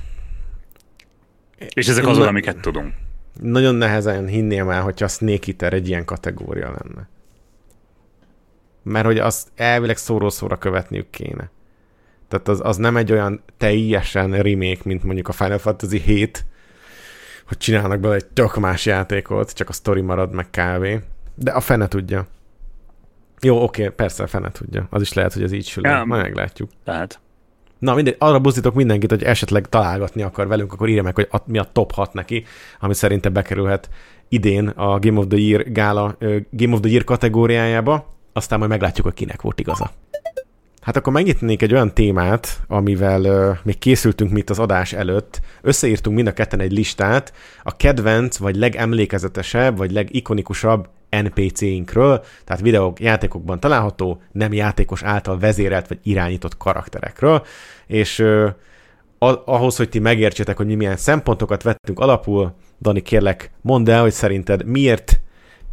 És ezek azok, amiket tudunk. Nagyon nehezen hinném el, hogyha a Snake Eater egy ilyen kategória lenne. Mert hogy azt elvileg szóról-szóra követniük kéne. Tehát az, az nem egy olyan teljesen remake, mint mondjuk a Final Fantasy hét, hogy csinálnak bele egy tök más játékot, csak a sztori marad, meg kávé. De a fene tudja. Jó, oké, persze a fene tudja. Az is lehet, hogy ez így sül. Ja, majd meglátjuk. Tehát. Na mindegy, arra buzdítok mindenkit, hogy esetleg találgatni akar velünk, akkor írja meg, hogy a, mi a top hat neki, ami szerintem bekerülhet idén a Game of the Year gála, uh, Game of the Year kategóriájába, aztán majd meglátjuk, hogy kinek volt igaza. Hát akkor megnyitnék egy olyan témát, amivel uh, még készültünk mit az adás előtt. Összeírtunk mind a ketten egy listát a kedvenc, vagy legemlékezetesebb, vagy legikonikusabb en pé cé-inkről, tehát videók, játékokban található, nem játékos által vezérelt vagy irányított karakterekről, és uh, ahhoz, hogy ti megértsétek, hogy mi milyen szempontokat vettünk alapul, Dani, kérlek, mondd el, hogy szerinted miért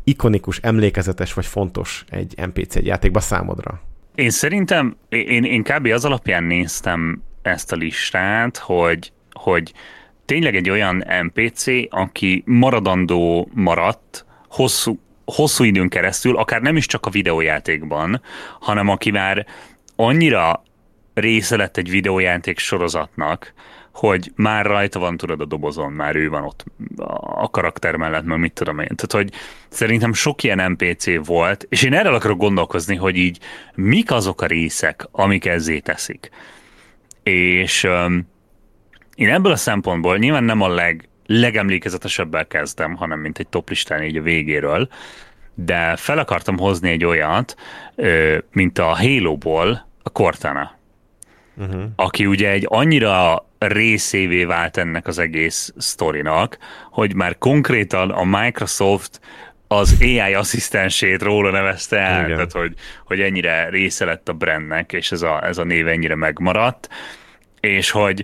ikonikus, emlékezetes vagy fontos egy en pé cé egy játékban számodra? Én szerintem, én, én kb. Az alapján néztem ezt a listát, hogy, hogy tényleg egy olyan en pé cé, aki maradandó maradt hosszú, hosszú időn keresztül, akár nem is csak a videójátékban, hanem aki már annyira része lett egy videójáték sorozatnak, hogy már rajta van, tudod, a dobozon, már ő van ott a karakter mellett, meg mit tudom én. Tehát, hogy szerintem sok ilyen en pé cé volt, és én erről akarok gondolkozni, hogy így mik azok a részek, amik ezzé teszik. És um, én ebből a szempontból nyilván nem a leg, legemlékezetesebbel kezdem, hanem mint egy toplistán így a végéről, de fel akartam hozni egy olyat, mint a Halo-ból a Cortana. Uh-huh. Aki ugye egy annyira részévé vált ennek az egész sztorinak, hogy már konkrétan a Microsoft az á i asszisztensét róla nevezte el, igen. Tehát hogy, hogy ennyire része lett a brandnek, és ez a, ez a név ennyire megmaradt, és hogy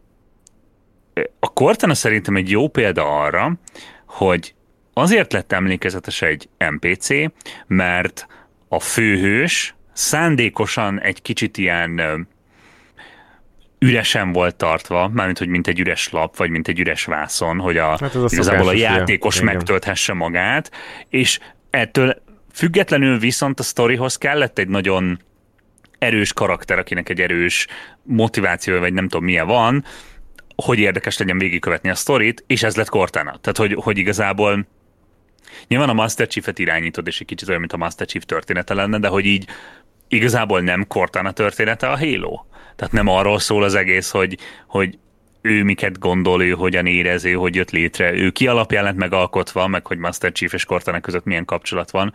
a Cortana szerintem egy jó példa arra, hogy azért lett emlékezetes egy en pé cé, mert a főhős szándékosan egy kicsit ilyen üresen volt tartva, mármint, hogy mint egy üres lap, vagy mint egy üres vászon, hogy a, hát igazából a játékos ilyen. Megtölthesse magát, és ettől függetlenül viszont a sztorihoz kellett egy nagyon erős karakter, akinek egy erős motivációja, vagy nem tudom milyen van, hogy érdekes legyen végigkövetni a sztorit, és ez lett Cortana. Tehát, hogy, hogy igazából nyilván a Master Chief-et irányítod, és egy kicsit olyan, mint a Master Chief története lenne, de hogy így igazából nem Cortana története a Halo. Tehát nem arról szól az egész, hogy, hogy ő miket gondol, ő hogyan érez, ő hogy jött létre, ő ki alapján lett megalkotva, meg hogy Master Chief és Cortana között milyen kapcsolat van.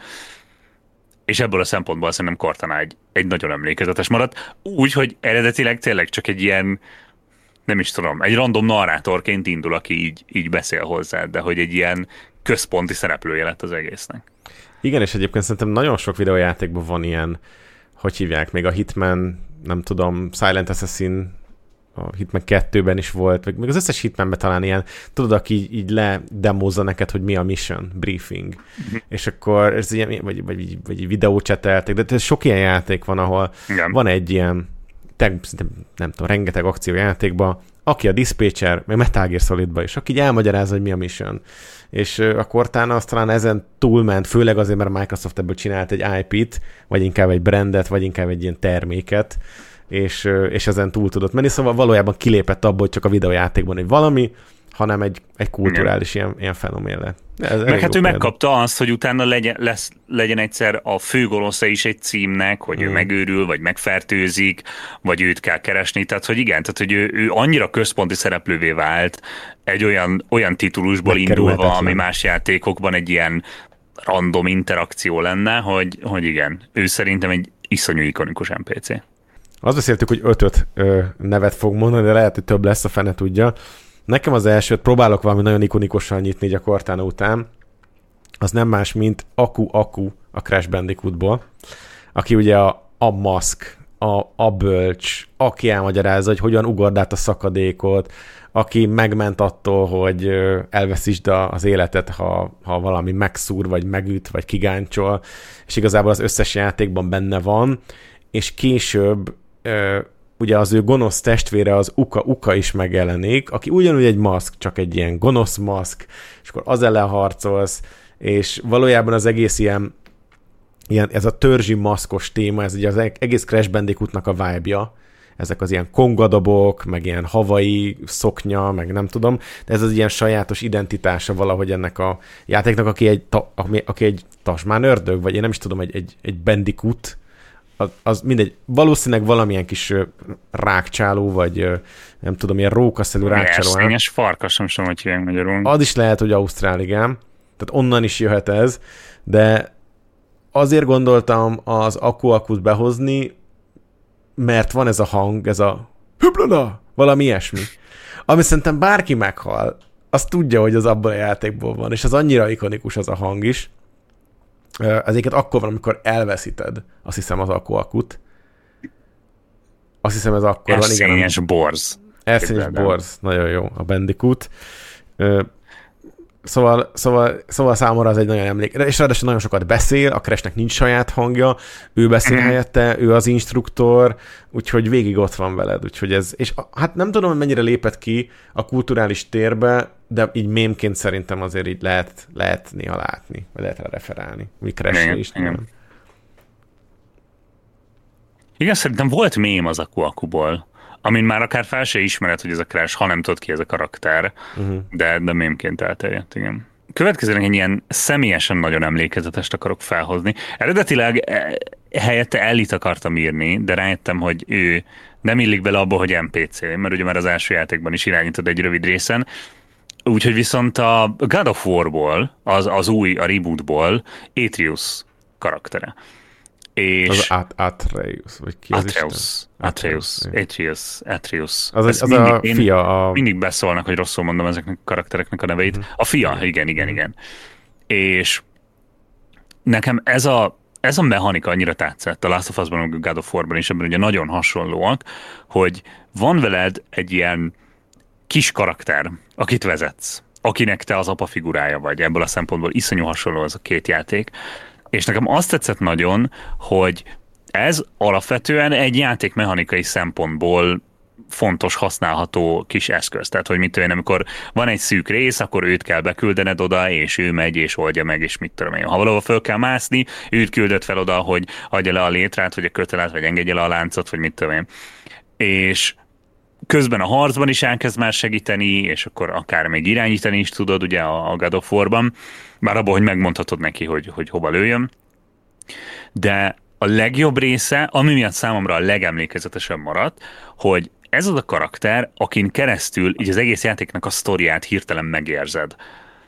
És ebből a szempontból szerintem Cortana egy, egy nagyon emlékezetes maradt. Úgy, hogy eredetileg tényleg csak egy ilyen, nem is tudom, egy random narrátorként indul, aki így, így beszél hozzá, de hogy egy ilyen központi szereplője lett az egésznek. Igen, és egyébként szerintem nagyon sok videójátékban van ilyen, hogy hívják, még a Hitman, nem tudom, Silent Assassin, a Hitman kettőben is volt, még az összes Hitmanben talán ilyen, tudod, aki így, így ledemózza neked, hogy mi a mission, briefing. Mm-hmm. És akkor ez ilyen, vagy, vagy, vagy videócseteltek, de sok ilyen játék van, ahol igen. Van egy ilyen, te, nem tudom, rengeteg akciójátékban, aki a dispatcher, meg Metal Gear Solidba is, aki így elmagyarázza, hogy mi a mission. És a Cortana azt talán ezen túlment, főleg azért, mert a Microsoft ebből csinált egy i pé-t, vagy inkább egy brandet, vagy inkább egy ilyen terméket, és, és ezen túl tudott menni, szóval valójában kilépett abból, hogy csak a videójátékban egy valami, hanem egy, egy kulturális ilyen, ilyen fenomén lett. Ez meg hát ő példa. Megkapta azt, hogy utána legyen, lesz, legyen egyszer a főgonosza is egy címnek, hogy hmm. ő megőrül, vagy megfertőzik, vagy őt kell keresni, tehát hogy igen, tehát hogy ő, ő annyira központi szereplővé vált egy olyan, olyan titulusból indulva, ami más játékokban egy ilyen random interakció lenne, hogy, hogy igen, ő szerintem egy iszonyú ikonikus en pé cé. Azt beszéltük, hogy ötöt ö, nevet fog mondani, de lehet, hogy több lesz, a fene tudja. Nekem az elsőt, próbálok valami nagyon ikonikusan nyitni így a Cortana után, az nem más, mint Aku Aku a Crash Bandicootból, aki ugye a, a maszk, a, a bölcs, aki elmagyarázza, hogy hogyan ugord át a szakadékot, aki megment attól, hogy elveszítsd az életet, ha, ha valami megszúr, vagy megüt, vagy kigáncsol, és igazából az összes játékban benne van, és később ugye az ő gonosz testvére, az Uka Uka is megjelenik, aki ugyanúgy egy maszk, csak egy ilyen gonosz maszk, és akkor az ellen harcolsz, és valójában az egész ilyen, ilyen ez a törzsi maszkos téma, ez ugye az egész Crash Bandicootnak a vibe-ja, ezek az ilyen kongadobok, meg ilyen havai szoknya, meg nem tudom, de ez az ilyen sajátos identitása valahogy ennek a játéknak, aki egy, ta, aki egy tasmán ördög, vagy én nem is tudom, egy, egy, egy Bandicoot, az, az mindegy, valószínűleg valamilyen kis rákcsáló, vagy nem tudom, ilyen rókaszelű rákcsáló. Eszényes farkas, nem tudom, hogy hívják magyarul. Az is lehet, hogy Ausztrál, igen. Tehát onnan is jöhet ez, de azért gondoltam az Aku Akut behozni, mert van ez a hang, ez a hüblana, valami ilyesmi. Ami szerintem bárki meghal, az tudja, hogy az abban a játékból van, és az annyira ikonikus az a hang is. Ezeket akkor van, amikor elveszíted, azt hiszem, az Aku Akut. Azt hiszem, ez akkor van, igen. Eszényes borz. Eszényes borz, nagyon jó, a Bandicoot. Szóval, szóval, szóval számomra az egy nagyon emlék. És ráadásul nagyon sokat beszél, a Crashnek nincs saját hangja, ő beszél mm-hmm. helyette, ő az instruktor, úgyhogy végig ott van veled. Úgyhogy ez, és hát nem tudom, hogy mennyire lépett ki a kulturális térbe, de így mémként szerintem azért így lehet, lehet néha látni, vagy lehet rá referálni. Úgy Crashre is. Igen. igen, szerintem volt mém az Aku Akuból, amin már akár fel se ismered, hogy ez a Crash, ha nem tudod ki ez a karakter, uh-huh. de, de mémként elterjedt, igen. Következőleg egy ilyen személyesen nagyon emlékezetest akarok felhozni. Eredetileg helyette Ellie-t akartam írni, de rájöttem, hogy ő nem illik bele abba, hogy en pé cé, mert ugye már az első játékban is irányítod egy rövid részen. Úgyhogy viszont a God of War-ból, az, az új, a rebootból Atreus karaktere. És az At- Atreus, vagy ki az Atreus, Atreus, Atreus, Atreus. Az, az mindig, a fia. A... Mindig beszólnak, hogy rosszul mondom ezeknek a karaktereknek a neveit. Uh-huh. A fia, igen, igen, igen. És nekem ez a, ez a mechanika annyira tetszett a Last of Us-ban, a God of War-ban is, ebben ugye nagyon hasonlóak, hogy van veled egy ilyen kis karakter, akit vezetsz, akinek te az apa figurája vagy. Ebből a szempontból iszonyú hasonló az a két játék. És nekem azt tetszett nagyon, hogy ez alapvetően egy játékmechanikai szempontból fontos, használható kis eszköz. Tehát, hogy mit tudom én, amikor van egy szűk rész, akkor őt kell beküldened oda, és ő megy, és oldja meg, és mit tudom én. Ha valahol föl kell mászni, őt küldött fel oda, hogy adja le a létrát, vagy a kötelet, vagy engedje le a láncot, vagy mit tudom én. És közben a harcban is elkezd már segíteni, és akkor akár még irányítani is tudod, ugye a God of War-ban, bár abban, hogy megmondhatod neki, hogy, hogy hova lőjön. De a legjobb része, ami miatt számomra a legemlékezetesebb maradt, hogy ez az a karakter, akin keresztül így az egész játéknak a sztoriát hirtelen megérzed.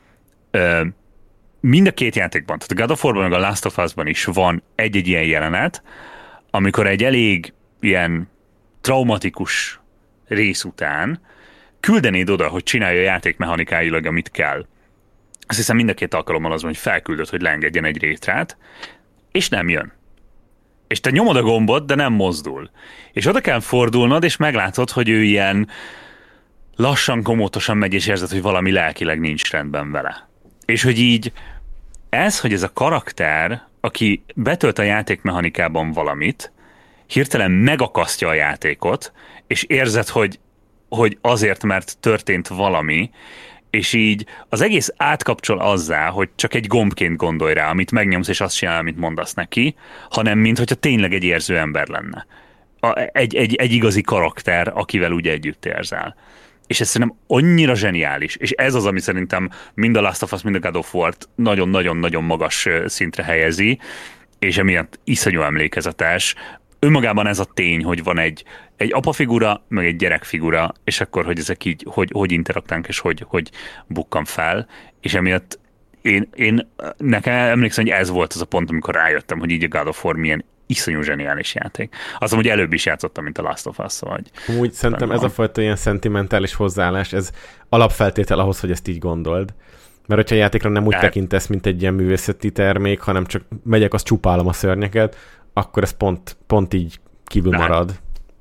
Ö, mind a két játékban, tehát a God of War-ban, meg a Last of Us-ban is van egy-egy ilyen jelenet, amikor egy elég ilyen traumatikus rész után küldenéd oda, hogy csinálja játékmechanikáilag, amit kell. Azt hiszem mind a két alkalommal az van, hogy felküldöd, hogy leengedjen egy rétrát, és nem jön. És te nyomod a gombot, de nem mozdul. És oda kell fordulnod, és meglátod, hogy ő ilyen lassan, komótosan megy, és érzed, hogy valami lelkileg nincs rendben vele. És hogy így ez, hogy ez a karakter, aki betölt a játékmechanikában valamit, hirtelen megakasztja a játékot, és érzed, hogy, hogy azért, mert történt valami, és így az egész átkapcsol azzá, hogy csak egy gombként gondolj rá, amit megnyomsz, és azt csinál, amit mondasz neki, hanem mint hogyha tényleg egy érző ember lenne. A, egy, egy, egy igazi karakter, akivel úgy együtt érzel. És ez szerintem annyira zseniális, és ez az, ami szerintem mind a Last of Us, mind a God of War-t nagyon-nagyon-nagyon magas szintre helyezi, és emiatt iszonyú emlékezetes. Önmagában ez a tény, hogy van egy, egy apafigura, meg egy gyerekfigura, és akkor, hogy ezek így, hogy, hogy interaktálnak, és hogy, hogy bukkan fel, és emiatt én, én nekem emlékszem, hogy ez volt az a pont, amikor rájöttem, hogy így a God of War milyen iszonyú zseniális játék. Azt mondom, hogy előbb is játszottam, mint a Last of Us, szóval. Úgy szerintem ez a fajta ilyen szentimentális hozzáállás, ez alapfeltétel ahhoz, hogy ezt így gondold. Mert hogyha a játékra nem úgy De... tekintesz, mint egy ilyen művészeti termék, hanem csak megyek, azt csupálom a szörnyeket, akkor ez pont, pont így kívül De... marad.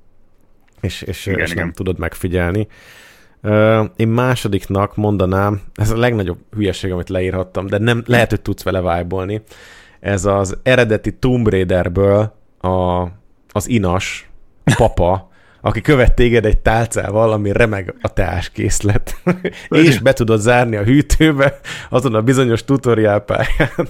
És, és, igen, és igen. nem tudod megfigyelni. Uh, én másodiknak mondanám, ez a legnagyobb hülyeség, amit leírhattam, de nem lehet, hogy tudsz vele vibe-olni. Ez az eredeti Tomb Raiderből a, az Inas, a papa, aki követ téged egy tálcával, ami remeg a teáskészlet. És be tudod zárni a hűtőbe azon a bizonyos tutoriál pályán.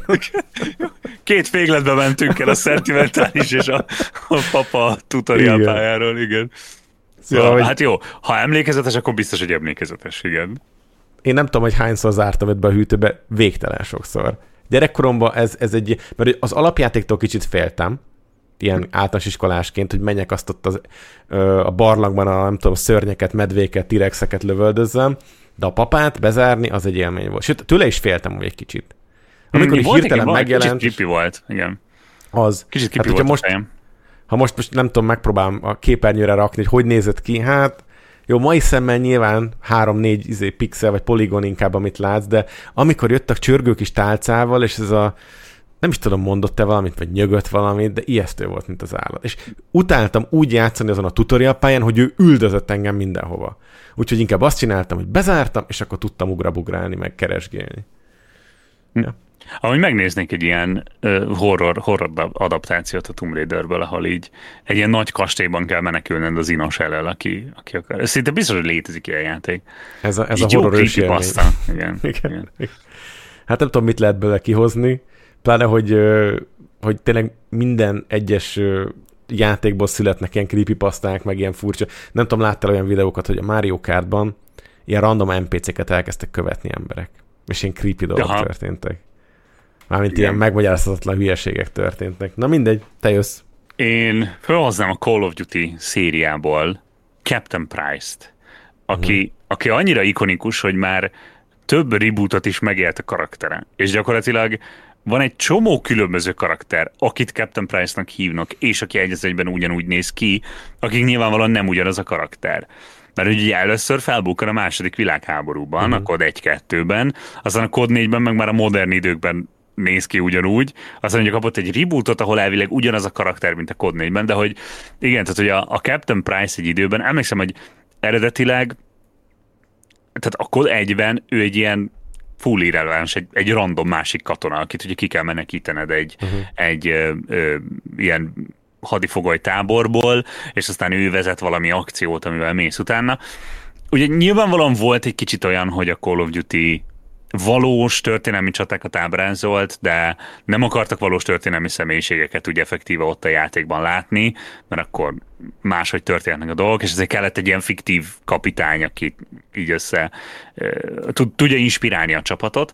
Két végletbe mentünk el, a szentimentális és a, a papa tutoriál igen. pályáról, igen. Szóval, ja, hogy... Hát jó, ha emlékezetes, akkor biztos, hogy emlékezetes, igen. Én nem tudom, hogy hányszor zártam őt be a hűtőbe, végtelen sokszor. Gyerekkoromban ez, ez egy, mert az alapjátéktól kicsit féltem, ilyen általános iskolásként, hogy menjek azt ott az, ö, a barlangban a, nem tudom, szörnyeket, medvéket, tirexeket lövöldözzem, de a papát bezárni, az egy élmény volt. Sőt, tőle is féltem úgy egy kicsit. Amikor hmm, hirtelen megjelent... Kicsit creepy volt, igen. Az. Kicsit creepy hát, volt most, a fejem. Ha most, most nem tudom, megpróbálom a képernyőre rakni, hogy hogy nézett ki, hát jó, mai szemmel nyilván három-négy izé, pixel, vagy poligon inkább, amit látsz, de amikor jöttek csörgő kis tálcával, és ez a nem is tudom, mondott-e valamit, vagy nyögött valamit, de ijesztő volt, mint az állat. És utáltam úgy játszani azon a tutorial pályán, hogy ő üldözött engem mindenhova. Úgyhogy inkább azt csináltam, hogy bezártam, és akkor tudtam ugrabugrálni, meg keresgélni. Hm. Ja. Ahogy megnéznék egy ilyen uh, horror, horror adaptációt a Tomb Raiderből, ahol így egy ilyen nagy kastélyban kell menekülned az inos elől, aki, aki akar. Szinte biztos, hogy létezik ilyen játék. Ez a, ez a horror ősélmény. Igen, igen. igen. Hát nem tudom, mit lehet belőle kihozni, pláne, hogy, hogy tényleg minden egyes játékból születnek ilyen creepypasták, meg ilyen furcsa. Nem tudom, láttál olyan videókat, hogy a Mario Kartban ilyen random en pé cé-ket elkezdtek követni emberek. És ilyen creepy dolgok Aha. történtek. Mármint igen. Ilyen megmagyarázhatatlan hülyeségek történtek. Na mindegy, te jössz. Én felhoznám a Call of Duty szériából Captain Price-t, aki, uh-huh. aki annyira ikonikus, hogy már több rebootot is megélt a karaktere. És gyakorlatilag van egy csomó különböző karakter, akit Captain Price-nak hívnak, és aki egy az egyben ugyanúgy néz ki, akik nyilvánvalóan nem ugyanaz a karakter. Mert ugye először felbukkan a második világháborúban, uh-huh. a kod egy kettőben, aztán a kod négyben meg már a modern időkben néz ki ugyanúgy, aztán ugye kapott egy rebootot, ahol elvileg ugyanaz a karakter, mint a kod négyben, de hogy igen, tehát hogy a, a Captain Price egy időben, emlékszem, hogy eredetileg tehát a kod egyben ő egy ilyen full irreleváns, egy, egy random másik katona, akit ugye ki kell menekítened egy, uh-huh. egy ö, ö, ilyen hadifogoly táborból, és aztán ő vezet valami akciót, amivel mész utána. Ugye nyilvánvalóan volt egy kicsit olyan, hogy a Call of Duty valós történelmi csatákat ábrázolt, de nem akartak valós történelmi személyiségeket úgy effektíve ott a játékban látni, mert akkor máshogy történnek a dolgok, és ezért kellett egy ilyen fiktív kapitány, aki így össze tudja inspirálni a csapatot.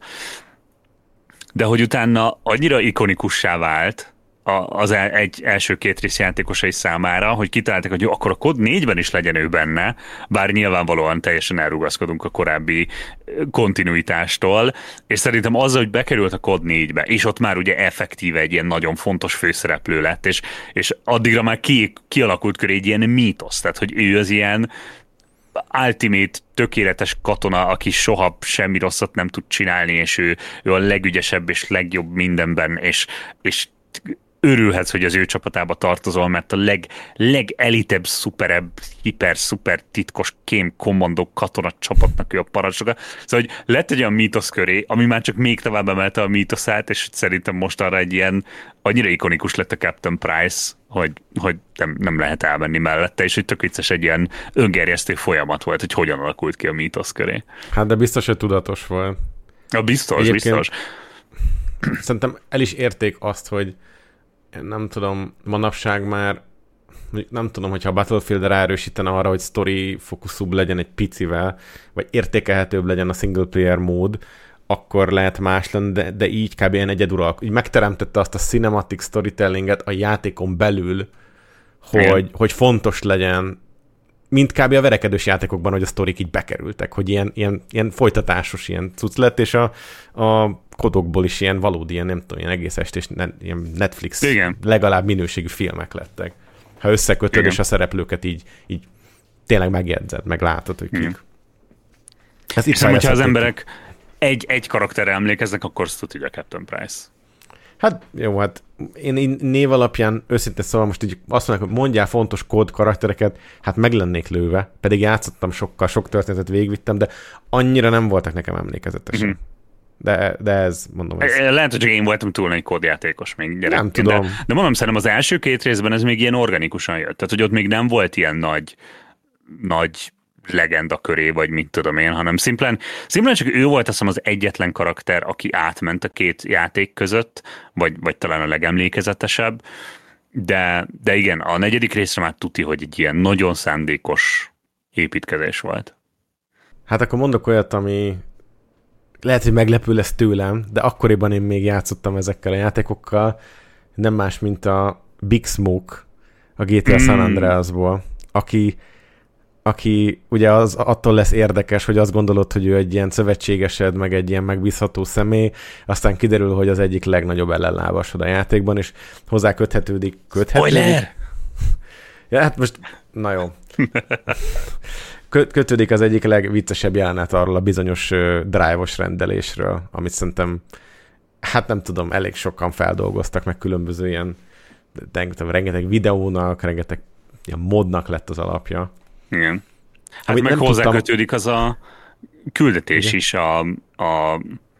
De hogy utána annyira ikonikussá vált az el, egy első két rész játékosai számára, hogy kitaláltak, hogy jó, akkor a kod négyben is legyen ő benne, bár nyilvánvalóan teljesen elrugaszkodunk a korábbi kontinuitástól, és szerintem azzal, hogy bekerült a kod négybe, és ott már ugye effektíve egy ilyen nagyon fontos főszereplő lett, és, és addigra már ki, kialakult köré egy ilyen mítosz, tehát hogy ő az ilyen ultimate, tökéletes katona, aki soha semmi rosszat nem tud csinálni, és ő, ő a legügyesebb és legjobb mindenben, és, és örülhetsz, hogy az ő csapatába tartozol, mert a leg, legelitebb, szuperebb, hiper-szuper titkos kém kommandó katona csapatnak ő a parancsnoka. Szóval, hogy lett egy olyan mítosz köré, ami már csak még tovább emelte a mítoszát, és szerintem most arra egy ilyen annyira ikonikus lett a Captain Price, hogy, hogy nem, nem lehet elmenni mellette, és hogy tök vicces egy ilyen öngerjesztő folyamat volt, hogy hogyan alakult ki a mítosz köré. Hát de biztos, hogy tudatos volt. Ja, biztos, Egyébként biztos. Szerintem el is érték azt, hogy nem tudom, manapság már nem tudom, hogyha a Battlefield ráerősítene arra, hogy story fókuszúbb legyen egy picivel, vagy értékelhetőbb legyen a single player mód, akkor lehet más lenni, de, de így kb. Ilyen egyeduralk. Így megteremtette azt a cinematic storytellinget a játékon belül, hogy, hogy fontos legyen, mint kb. A verekedős játékokban, hogy a sztorik így bekerültek, hogy ilyen, ilyen, ilyen folytatásos ilyen cucc lett, és a, a kodokból is ilyen valódi, ilyen nem tudom, ilyen egész estés, ilyen Netflix Igen. legalább minőségű filmek lettek. Ha összekötöd, Igen. és a szereplőket így, így tényleg megjegyzed, meg látod, hogy kik. Ez itt Hiszem, hogyha az emberek egy, egy karakterre emlékeznek, akkor azt tudja a Captain Price. Hát jó, hát én, én név alapján őszintén szóval most így azt mondják, hogy mondjál fontos kód karaktereket, hát meg lennék lőve, pedig játszottam sokkal, sok történetet végigvittem, de annyira nem voltak nekem emlékezetesen. Mm-hmm. De, de ez, mondom... Ez... Lehet, hogy csak én voltam túl nagy kódjátékos még gyerekként. Nem tudom. De, de mondom, szerintem az első két részben ez még ilyen organikusan jött. Tehát, hogy ott még nem volt ilyen nagy, nagy legenda köré, vagy mit tudom én, hanem szimplán, szimplán csak ő volt azt hiszem az egyetlen karakter, aki átment a két játék között, vagy, vagy talán a legemlékezetesebb, de, de igen, a negyedik részre már tuti, hogy egy ilyen nagyon szándékos építkezés volt. Hát akkor mondok olyat, ami lehet, hogy meglepő lesz tőlem, de akkoriban én még játszottam ezekkel a játékokkal, nem más, mint a Big Smoke a gé té á mm. San Andreasból, aki aki ugye az attól lesz érdekes, hogy azt gondolod, hogy ő egy ilyen szövetségesed, meg egy ilyen megbízható személy, aztán kiderül, hogy az egyik legnagyobb ellenlábasod a játékban, és hozzá köthetődik. köthetődik. Spoiler! Ja, hát most, na jó. Kötődik az egyik legviccesebb jelenet arról a bizonyos uh, drive-os rendelésről, amit szerintem hát nem tudom, elég sokan feldolgoztak, meg különböző ilyen, rengeteg, rengeteg videónak, rengeteg ilyen modnak lett az alapja. Igen. Hát amit meg hozzá tudtam... kötődik az a küldetés igen. is, a, a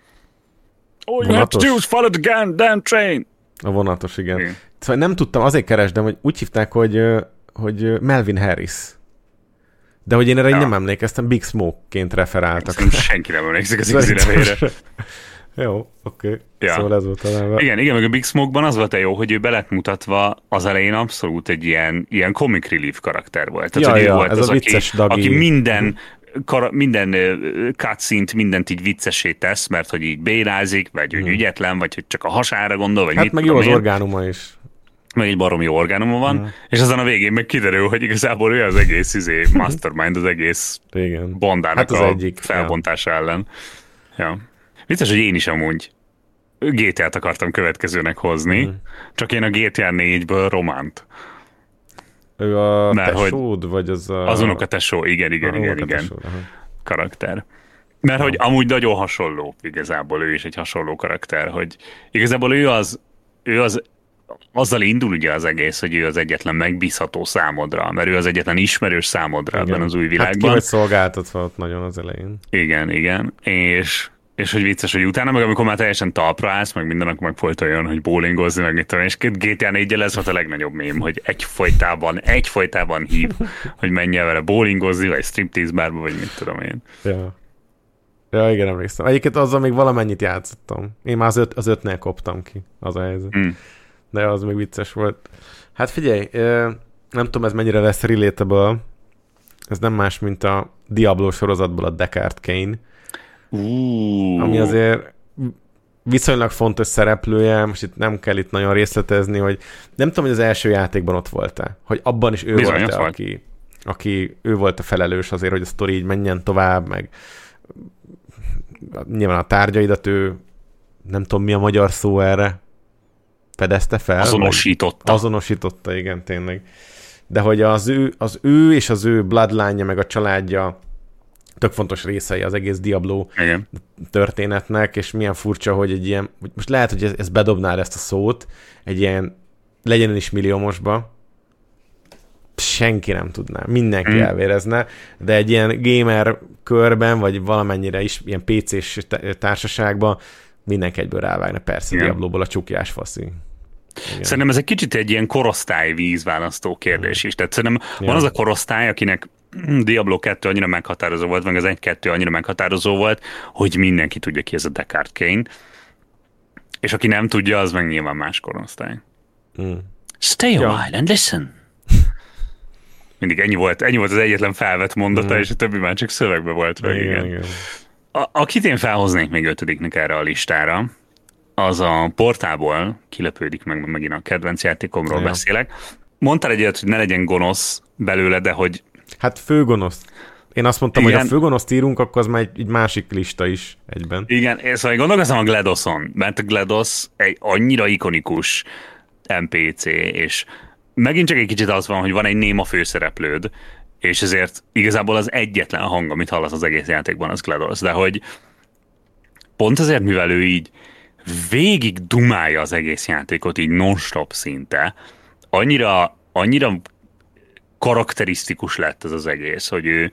oh, you have to do is follow the damn train. A vonatos, igen. igen. Szóval nem tudtam, azért kerestem, hogy úgy hívták, hogy, hogy Melvin Harris. De hogy én erre ja. nem emlékeztem, Big Smoke-ként referáltak. Szerintem senki nem emlékszik az igazi nevére. Jó, oké. Okay. Ja. Szóval ez volt a neve. Igen, igen, meg a Big Smoke-ban az volt a jó, hogy ő be lett mutatva az elején abszolút egy ilyen, ilyen comic relief karakter volt. Tehát, ja, hogy ja, volt ez az, a vicces aki, dagi. aki minden, kar, minden cutscene-t, mindent így viccessé tesz, mert hogy így bélázik, vagy hogy hmm. ügyetlen, vagy hogy csak a hasára gondol, vagy hát mit meg jó az én. Orgánuma is. Meg egy baromi orgánuma van, hmm. és azon a végén meg kiderül, hogy igazából ő az egész izé, mastermind, az egész igen. Bondának hát az a egyik, felbontása ja. ellen. Ja. Vicces, hogy én is amúgy gé té á-t akartam következőnek hozni, hmm. csak én a gé té á négyből Románt. Ő a mert tesód, vagy az a... Az unokatesó, igen, igen, igen, igen. Tesó, karakter. Mert ja. hogy amúgy nagyon hasonló igazából, ő is egy hasonló karakter, hogy igazából ő az, ő az azzal indul ugye az egész, hogy ő az egyetlen megbízható számodra, mert ő az egyetlen ismerős számodra igen. ebben az új világban. Hát ki vagy szolgáltatva ott nagyon az elején. Igen, igen, és és hogy vicces, hogy utána, meg amikor már teljesen talpra állsz, meg mindenek meg folyt olyan, hogy bowlingozni, meg mit tudom, és gé té á négyel ez volt a legnagyobb mém, hogy egyfolytában, egyfolytában hív, hogy menjen vele bowlingozni, vagy striptease bárba, vagy mit tudom én. Ja. Ja, igen, emlékszem. Egyébként azzal még valamennyit játszottam. Én már az, öt, az ötnél koptam ki, az a helyzet. Mm. De az még vicces volt. Hát figyelj, nem tudom, ez mennyire lesz relatable. Ez nem más, mint a Diablo sorozatból a Deckard Cain. Uh. Ami azért viszonylag fontos szereplője, most itt nem kell itt nagyon részletezni, hogy nem tudom, hogy az első játékban ott volt-e, hogy abban is ő Bizony, volt-e, volt. Aki, aki ő volt a felelős azért, hogy a sztori így menjen tovább, meg nyilván a tárgyaidat ő, nem tudom mi a magyar szó erre, fedezte fel. Azonosította. Azonosította, igen, tényleg. De hogy az ő, az ő és az ő bloodline-ja, meg a családja tök fontos részei az egész Diablo igen. történetnek, és milyen furcsa, hogy egy ilyen, most lehet, hogy ez, ez bedobnál ezt a szót, egy ilyen legyen is milliómosba, senki nem tudná, mindenki mm. elvérezne, de egy ilyen gamer körben, vagy valamennyire is ilyen pé cés társaságban mindenki egyből rávágna, persze igen. Diabloból a csukjás faszi. Igen. Szerintem ez egy kicsit egy ilyen korosztály vízválasztó kérdés is. Tehát szerintem ja. van az a korosztály, akinek Diablo kettő annyira meghatározó volt, meg az egy kettő annyira meghatározó volt, hogy mindenki tudja ki ez a Deckard Cain. És aki nem tudja, az meg nyilván más korosztály. Mm. Stay a ja. while and listen. Mindig ennyi volt, ennyi volt az egyetlen felvett mondata, mm. és a többi már csak szövegbe volt meg. Igen, igen. Igen. A, akit én felhoznék még ötödiknek erre a listára, az a Portából kilepődik meg, megint a kedvenc játékomról ja. beszélek. Mondtál egy olyat, hogy ne legyen gonosz belőle, de hogy... Hát főgonosz. Én azt mondtam, igen. hogy ha főgonoszt írunk, akkor az már egy, egy másik lista is egyben. Igen, szóval gondolkozom a GLaDOS-on, mert a GLaDOS egy annyira ikonikus en pé cé, és megint csak egy kicsit az van, hogy van egy néma főszereplőd, és ezért igazából az egyetlen hang, amit hallasz az egész játékban, az GLaDOS, de hogy pont azért, mivel ő így végig dumálja az egész játékot, így non-stop szinte, annyira, annyira karakterisztikus lett ez az egész, hogy ő,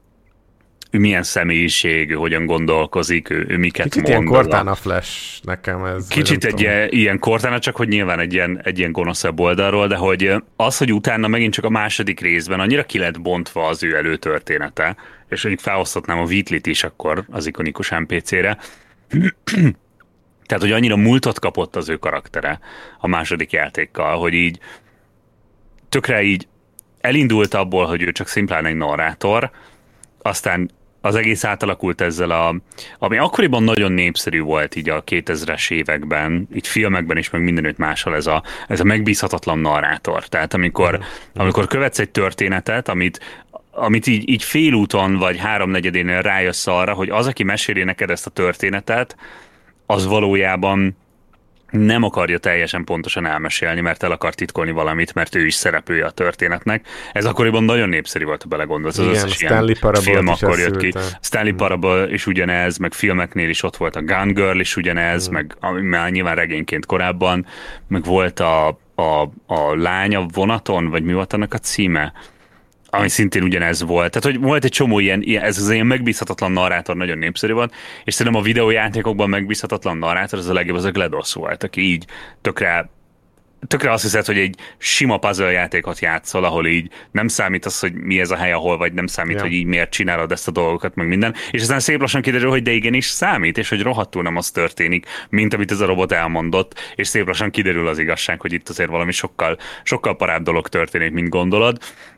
ő milyen személyiség, ő hogyan gondolkozik, ő, ő miket kicsit mond. Kicsit ilyen Cortana Flash nekem ez. Kicsit egy ilyen, ilyen Cortana, csak hogy nyilván egy ilyen, egy ilyen gonoszabb oldalról, de hogy az, hogy utána megint csak a második részben annyira ki lett bontva az ő előtörténete, és mondjuk felhozhatnám a Wheatley-t is akkor az ikonikus en pé cére, tehát, hogy annyira múltot kapott az ő karaktere a második játékkal, hogy így tökre így elindult abból, hogy ő csak szimplán egy narrátor, aztán az egész átalakult ezzel a, ami akkoriban nagyon népszerű volt így a kétezres években, így filmekben is, meg mindenütt máshol ez a, ez a megbízhatatlan narrátor. Tehát amikor, mm. amikor követsz egy történetet, amit, amit így, így félúton vagy háromnegyedénél rájössz arra, hogy az, aki meséli neked ezt a történetet, az valójában nem akarja teljesen pontosan elmesélni, mert el akar titkolni valamit, mert ő is szereplője a történetnek. Ez akkoriban nagyon népszerű volt, ha belegondolsz. Az igen, összes Stanley ilyen film akkor jött ki. szülte. Stanley Parable is ugyanez, meg filmeknél is ott volt a Gun Girl is ugyanez, mm. meg már nyilván regényként korábban, meg volt a, a, a lánya vonaton, vagy mi volt annak a címe? Ami szintén ugyanez volt. Tehát, hogy volt egy csomó ilyen, ilyen ez az ilyen megbízhatatlan narrátor nagyon népszerű volt, és szerintem a videójátékokban megbízhatatlan narrátor az a legjobb, az a GLaDOS volt, aki így tökre, tökre azt hiszed, hogy egy sima puzzle játékot játszol, ahol így nem számít az, hogy mi ez a hely, ahol vagy, nem számít, ja. hogy így miért csinálod ezt a dolgokat, meg minden. És aztán szép lassan kiderül, hogy de igenis számít, és hogy rohadtul nem az történik, mint amit ez a robot elmondott, és szép lassan kiderül az igazság, hogy itt azért valami sokkal, sokkal parább dolog történik, mint gondolod.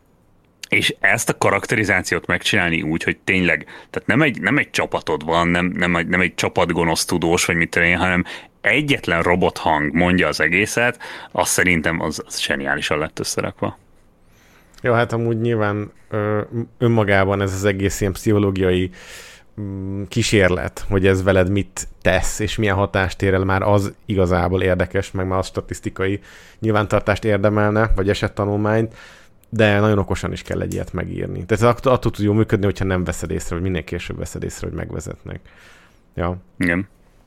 És ezt a karakterizációt megcsinálni úgy, hogy tényleg, tehát nem egy, nem egy csapatod van, nem, nem, egy, nem egy csapat gonosz tudós, vagy mit tudom, hanem egyetlen robothang mondja az egészet, azt szerintem az, az zseniálisan lett összerakva. Jó, hát amúgy nyilván ö, önmagában ez az egész ilyen pszichológiai mm, kísérlet, hogy ez veled mit tesz, és milyen hatást ér el, már az igazából érdekes, meg már az statisztikai nyilvántartást érdemelne, vagy esettanulmányt, de nagyon okosan is kell egy ilyet megírni. Tehát attól, attól tud jól működni, hogyha nem veszed észre, vagy minél később veszed észre, hogy megvezetnek. Ja. Igen.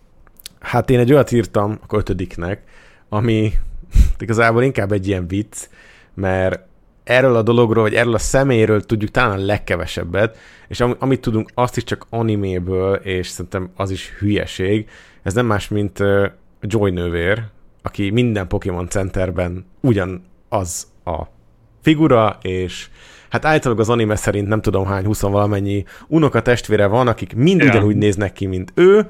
Hát én egy olyat írtam a ötödiknek, ami igazából inkább egy ilyen vicc, mert erről a dologról, vagy erről a személyről tudjuk talán a legkevesebbet, és am- amit tudunk, azt is csak animéből, és szerintem az is hülyeség. Ez nem más, mint uh, Joy nővér, aki minden Pokémon Centerben ugyanaz a figura, és hát általában az anime szerint nem tudom hány, húsz valamennyi unoka testvére van, akik mind ja. ugyanúgy néznek ki, mint ő.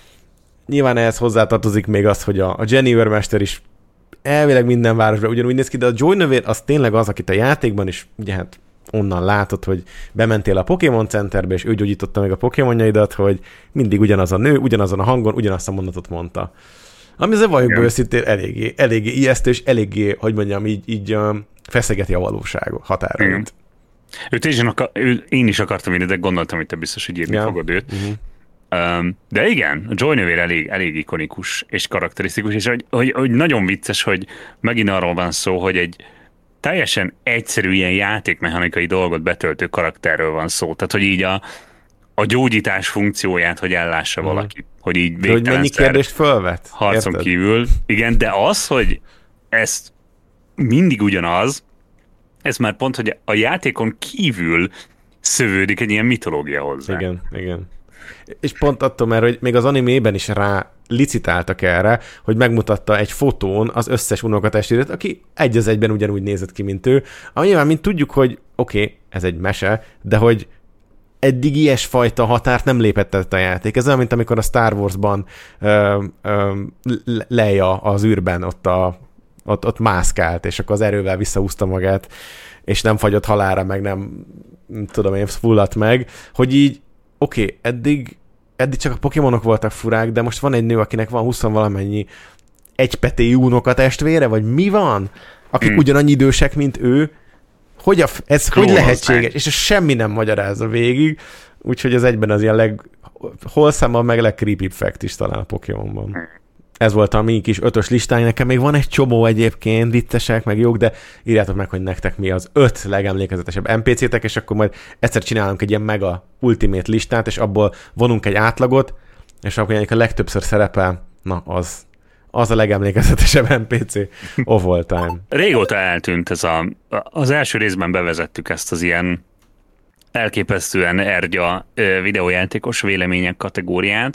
Nyilván ehhez hozzátartozik még az, hogy a, a Jenny őrmester is elvileg minden városban ugyanúgy néz ki, de a Joy nővér az tényleg az, akit a játékban is, ugye hát onnan látod, hogy bementél a Pokémon Centerbe, és ő gyógyította meg a Pokémonjaidat, hogy mindig ugyanaz a nő, ugyanazon a hangon, ugyanazt a mondatot mondta. Ami azért valljuk be őszintén eléggé, eléggé ijesztő, és eléggé, hogy mondjam, így, így um, feszegeti a valóságot határait. Őt én, akar, ő, én is akartam írni, de gondoltam, hogy te biztos, hogy írni ja. fogod őt. Uh-huh. Um, de igen, a Joy nővér elég, elég ikonikus és karakterisztikus, és hogy, hogy, hogy nagyon vicces, hogy megint arról van szó, hogy egy teljesen egyszerű ilyen játékmechanikai dolgot betöltő karakterről van szó. Tehát, hogy így a, a gyógyítás funkcióját, hogy ellássa uh-huh. valaki. Hogy így de hogy mennyi kérdést fölvet? Harcon érted? Kívül. Igen, de az, hogy ez mindig ugyanaz, ez már pont, hogy a játékon kívül szövődik egy ilyen mitológia hozzá. Igen, igen. És pont attól, mert hogy még az animében is rá licitáltak erre, hogy megmutatta egy fotón az összes unokatestvérét, aki egy az egyben ugyanúgy nézett ki, mint ő. Ami nyilván, mint tudjuk, hogy oké, okay, ez egy mese, de hogy eddig ilyesfajta határt nem lépett a játék. Ez olyan, mint amikor a Star Wars-ban ö, ö, Leia az űrben ott, a, ott, ott mászkált, és akkor az erővel visszahúzta magát, és nem fagyott halálra, meg nem, nem tudom én, fulladt meg, hogy így oké, okay, eddig, eddig csak a Pokémonok voltak furák, de most van egy nő, akinek van húsz valamennyi egypetéjű unokatestvére, vagy mi van? Akik hmm. ugyanannyi idősek, mint ő. Hogy a, ez Klón hogy lehetséges? És ez semmi nem magyarázza végig, úgyhogy ez egyben az ilyen leg holszámban, meg legcreepy fact is talán a Pokémonban. Ez volt a mi kis ötös listány, nekem még van egy csomó egyébként, viccesek, meg jók, de írjátok meg, hogy nektek mi az öt legemlékezetesebb en pé cé-tek, és akkor majd egyszer csinálunk egy ilyen mega ultimate listát, és abból vonunk egy átlagot, és akkor a legtöbbször szerepel, na az, az a legemlékezetesebb en pé cé of all time. Régóta eltűnt ez a... Az első részben bevezettük ezt az ilyen elképesztően ergya videójátékos vélemények kategóriát,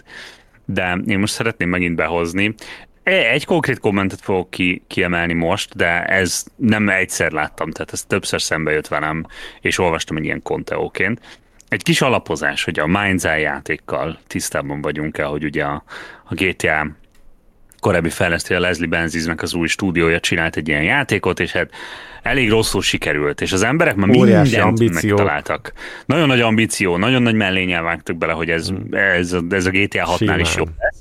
de én most szeretném megint behozni. Egy konkrét kommentet fogok ki, kiemelni most, de ez nem egyszer láttam, tehát ez többször szembe jött velem, és olvastam egy ilyen konteóként. Egy kis alapozás, hogy a Mind's Eye játékkal tisztában vagyunk el, hogy ugye a, a gé té á korábbi fejlesztője, Leslie Benzisnek az új stúdiója csinált egy ilyen játékot, és hát elég rosszul sikerült, és az emberek már óriási mindent ambíciók. Megtaláltak. Nagyon nagy ambíció, nagyon nagy mellénnyel vágtak bele, hogy ez, hmm. ez, a, ez a gé té á hatnál is jobb lesz.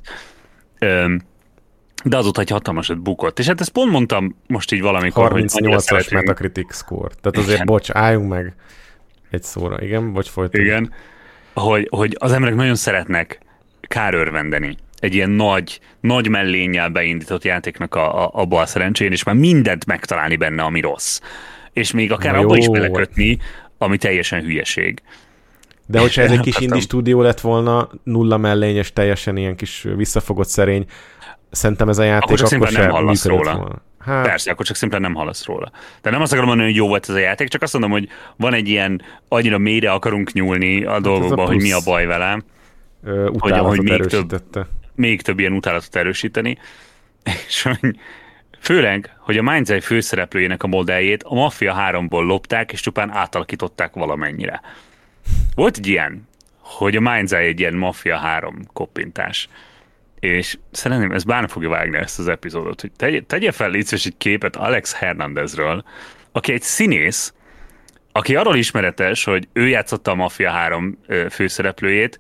De azóta egy hatalmasat bukott. És hát ezt pont mondtam most így valamikor, harmincnyolcas Metacritic score. Tehát azért, igen. bocs, álljunk meg egy szóra. Igen, bocs, folytunk. Igen, hogy, hogy az emberek nagyon szeretnek kárörvendeni egy ilyen nagy, nagy mellénnyel beindított játéknak a, a, a bal szerencsén, és már mindent megtalálni benne, ami rossz. És még akár abba is belekötni, ami teljesen hülyeség. De hogyha ez egy kis indie stúdió lett volna, nulla mellényes, teljesen ilyen kis visszafogott szerény, szerintem ez a játék akkor, akkor, akkor sem nem hallasz róla. Volna. Hát... Persze, akkor csak szimplán nem hallasz róla. De nem azt akarom mondani, hogy jó volt ez a játék, csak azt mondom, hogy van egy ilyen, annyira mélyre akarunk nyúlni a hát dolgokba, hogy mi a baj vele. Ö, hogy, hogy még több, még több ilyen utálatot erősíteni. És hogy főleg, hogy a Mind's Eye főszereplőjének a modelljét a Mafia háromból lopták, és csupán átalakították valamennyire. Volt egy ilyen, hogy a Mind's Eye egy ilyen Mafia három koppintás. És szerintem ez bár nem fogja vágni ezt az epizódot, hogy tegye, tegye fel légy szíves egy képet Alex Hernandezről, aki egy színész, aki arról ismeretes, hogy ő játszotta a Mafia három főszereplőjét,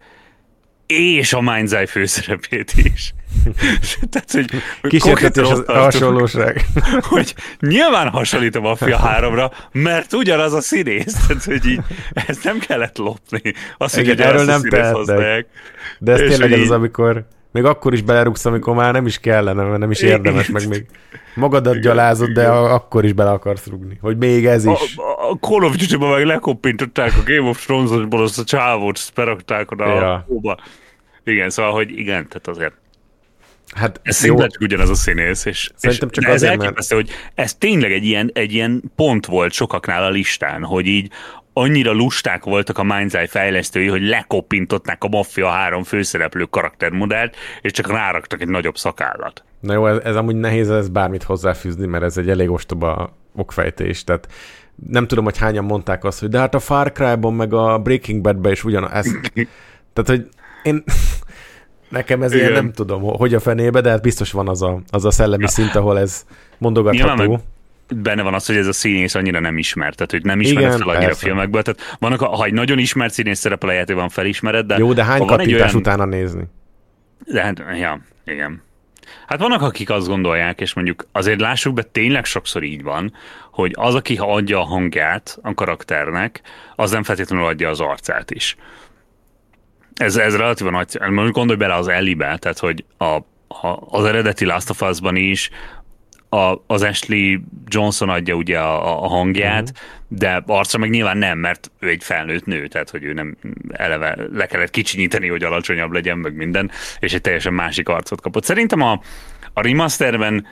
és a Mind's Eye főszerepét is. Tehát, hogy kísértetés az hasonlóság. Hogy nyilván hasonlít a Mafia háromra, mert ugyanaz a színész. Tehát, hogy így, ezt nem kellett lopni. Azt, hogy erről nem tehetnek. De ez tényleg ez az, amikor még akkor is belerúgsz, amikor már nem is kellene, mert nem is érdemes, meg még magadat gyalázod, de akkor is bele akarsz rúgni. Hogy még ez is. A, a Call of Duty-ban meg lekoppintották a Game of Thrones-osból azt a csávót, ezt berakták oda ja. a hóba. Igen, szóval, hogy igen, tehát azért hát ez szintén csak ugyanaz a színész, és, és csak ez elképesztő, mert... hogy ez tényleg egy ilyen, egy ilyen pont volt sokaknál a listán, hogy így annyira lusták voltak a Mind's Eye fejlesztői, hogy lekoppintották a Mafia három főszereplő karaktermodellt, és csak ráraktak egy nagyobb szakállat. Na jó, ez, ez amúgy nehéz ez bármit hozzáfűzni, mert ez egy elég ostoba okfejtés, tehát nem tudom, hogy hányan mondták azt, hogy de hát a Far Cry-ban meg a Breaking Bad-ben is ugyanaz. Tehát, hogy én... Nekem ez igen. Ilyen nem tudom, hogy a fenébe, de hát biztos van az a, az a szellemi ja. szint, ahol ez mondogatható. Benne van az, hogy ez a színész annyira nem ismert, tehát hogy nem ismered fel annyira persze. filmekből. Tehát vannak, ha egy nagyon ismert színész szerepel a játékban, felismered, de... Jó, de hány kattintás olyan... utána nézni? De hát, ja, igen. Hát vannak, akik azt gondolják, és mondjuk azért lássuk be, tényleg sokszor így van, hogy az, aki adja a hangját a karakternek, az nem feltétlenül adja az arcát is. Ez, ez relatívan nagy, most gondolj bele az Ellie-be, tehát hogy a, a, az eredeti Last of Us-ban is a, az Ashley Johnson adja ugye a, a hangját, uh-huh. de arca meg nyilván nem, mert ő egy felnőtt nő, tehát hogy ő nem eleve le kellett kicsinyíteni, hogy alacsonyabb legyen, meg minden, és egy teljesen másik arcot kapott. Szerintem a, a remasterben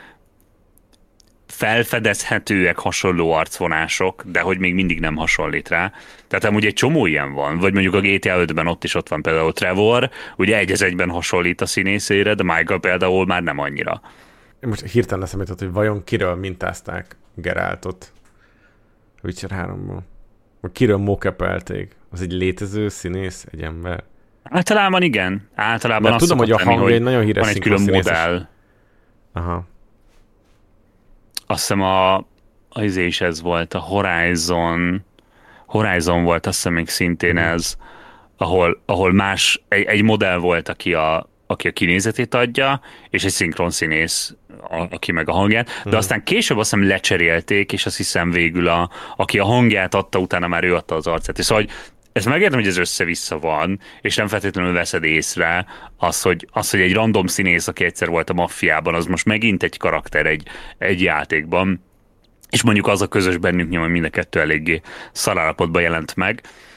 felfedezhetőek hasonló arcvonások, de hogy még mindig nem hasonlít rá. Tehát amúgy egy csomó ilyen van, vagy mondjuk a G T A ötben ott is ott van például Trevor, ugye egy az egyben hasonlít a színészére, de Michael például már nem annyira. Most hirtelen eszembe jutott, hogy vajon kiről mintázták Geraltot Witcher háromból? Vagy kiről mocapelték? Az egy létező színész, egy ember? Általában igen. Általában mert tudom, hogy a hangja egy nagyon híres van egy külön modell. Aha. Azt hiszem a, az is ez volt, a Horizon Horizon volt, azt hiszem még szintén mm. ez, ahol, ahol más, egy, egy modell volt, aki a, aki a kinézetét adja, és egy szinkron színész, a, aki meg a hangját, de mm. aztán később azt hiszem lecserélték, és azt hiszem végül, a, aki a hangját adta, utána már ő adta az arcát. És szóval, ezt megértem, hogy ez össze-vissza van, és nem feltétlenül veszed észre az, hogy, az, hogy egy random színész, aki egyszer volt a Maffiában, az most megint egy karakter egy, egy játékban, és mondjuk az a közös bennünk nyom, hogy mind a kettő eléggé szarállapotban jelent meg,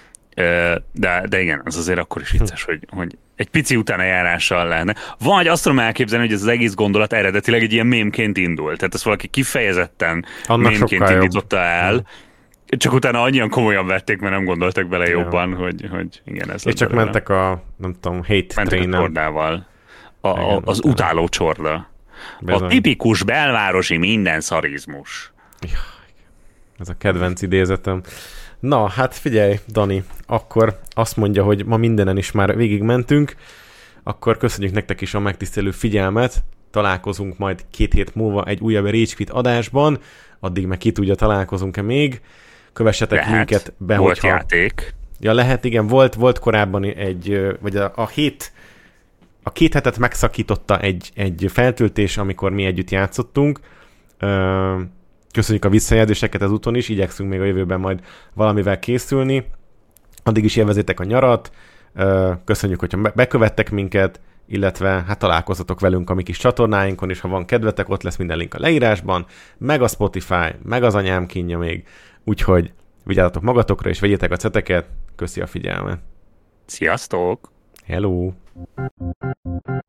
de, de igen, az azért akkor is vicces, hogy, hogy egy pici utánajárással lenne. Vagy azt tudom elképzelni, hogy ez az egész gondolat eredetileg egy ilyen mémként indult, tehát ezt valaki kifejezetten annak mémként indította el, jobb. Csak utána annyian komolyan vették, mert nem gondoltak bele jobban, ja. hogy, hogy igen, ez és csak belőle. Mentek a, nem tudom, hate train-en. Mentek a csordával. A, a, az utána. Utáló csorda. Bizony. A tipikus belvárosi minden szarizmus. Ja, ez a kedvenc idézetem. Na, hát figyelj, Dani, akkor azt mondja, hogy ma mindenen is már végigmentünk, akkor köszönjük nektek is a megtisztelő figyelmet, találkozunk majd két hét múlva egy újabb Rage Quit adásban, addig meg ki tudja, találkozunk-e még. Kövessetek lehet, minket be, volt hogyha... játék. Ja, lehet, igen, volt, volt korábban egy, vagy a, a hét, a két hetet megszakította egy, egy feltöltés, amikor mi együtt játszottunk. Köszönjük a visszajelzéseket ezúton is, igyekszünk még a jövőben majd valamivel készülni. Addig is élvezétek a nyarat, köszönjük, hogyha bekövettek minket, illetve hát találkozzatok velünk a mi kis csatornáinkon, és ha van kedvetek, ott lesz minden link a leírásban, meg a Spotify, meg az anyám kínja még, úgyhogy vigyázzatok magatokra, és vegyétek a ceteket, köszi a figyelmet. Sziasztok! Hello!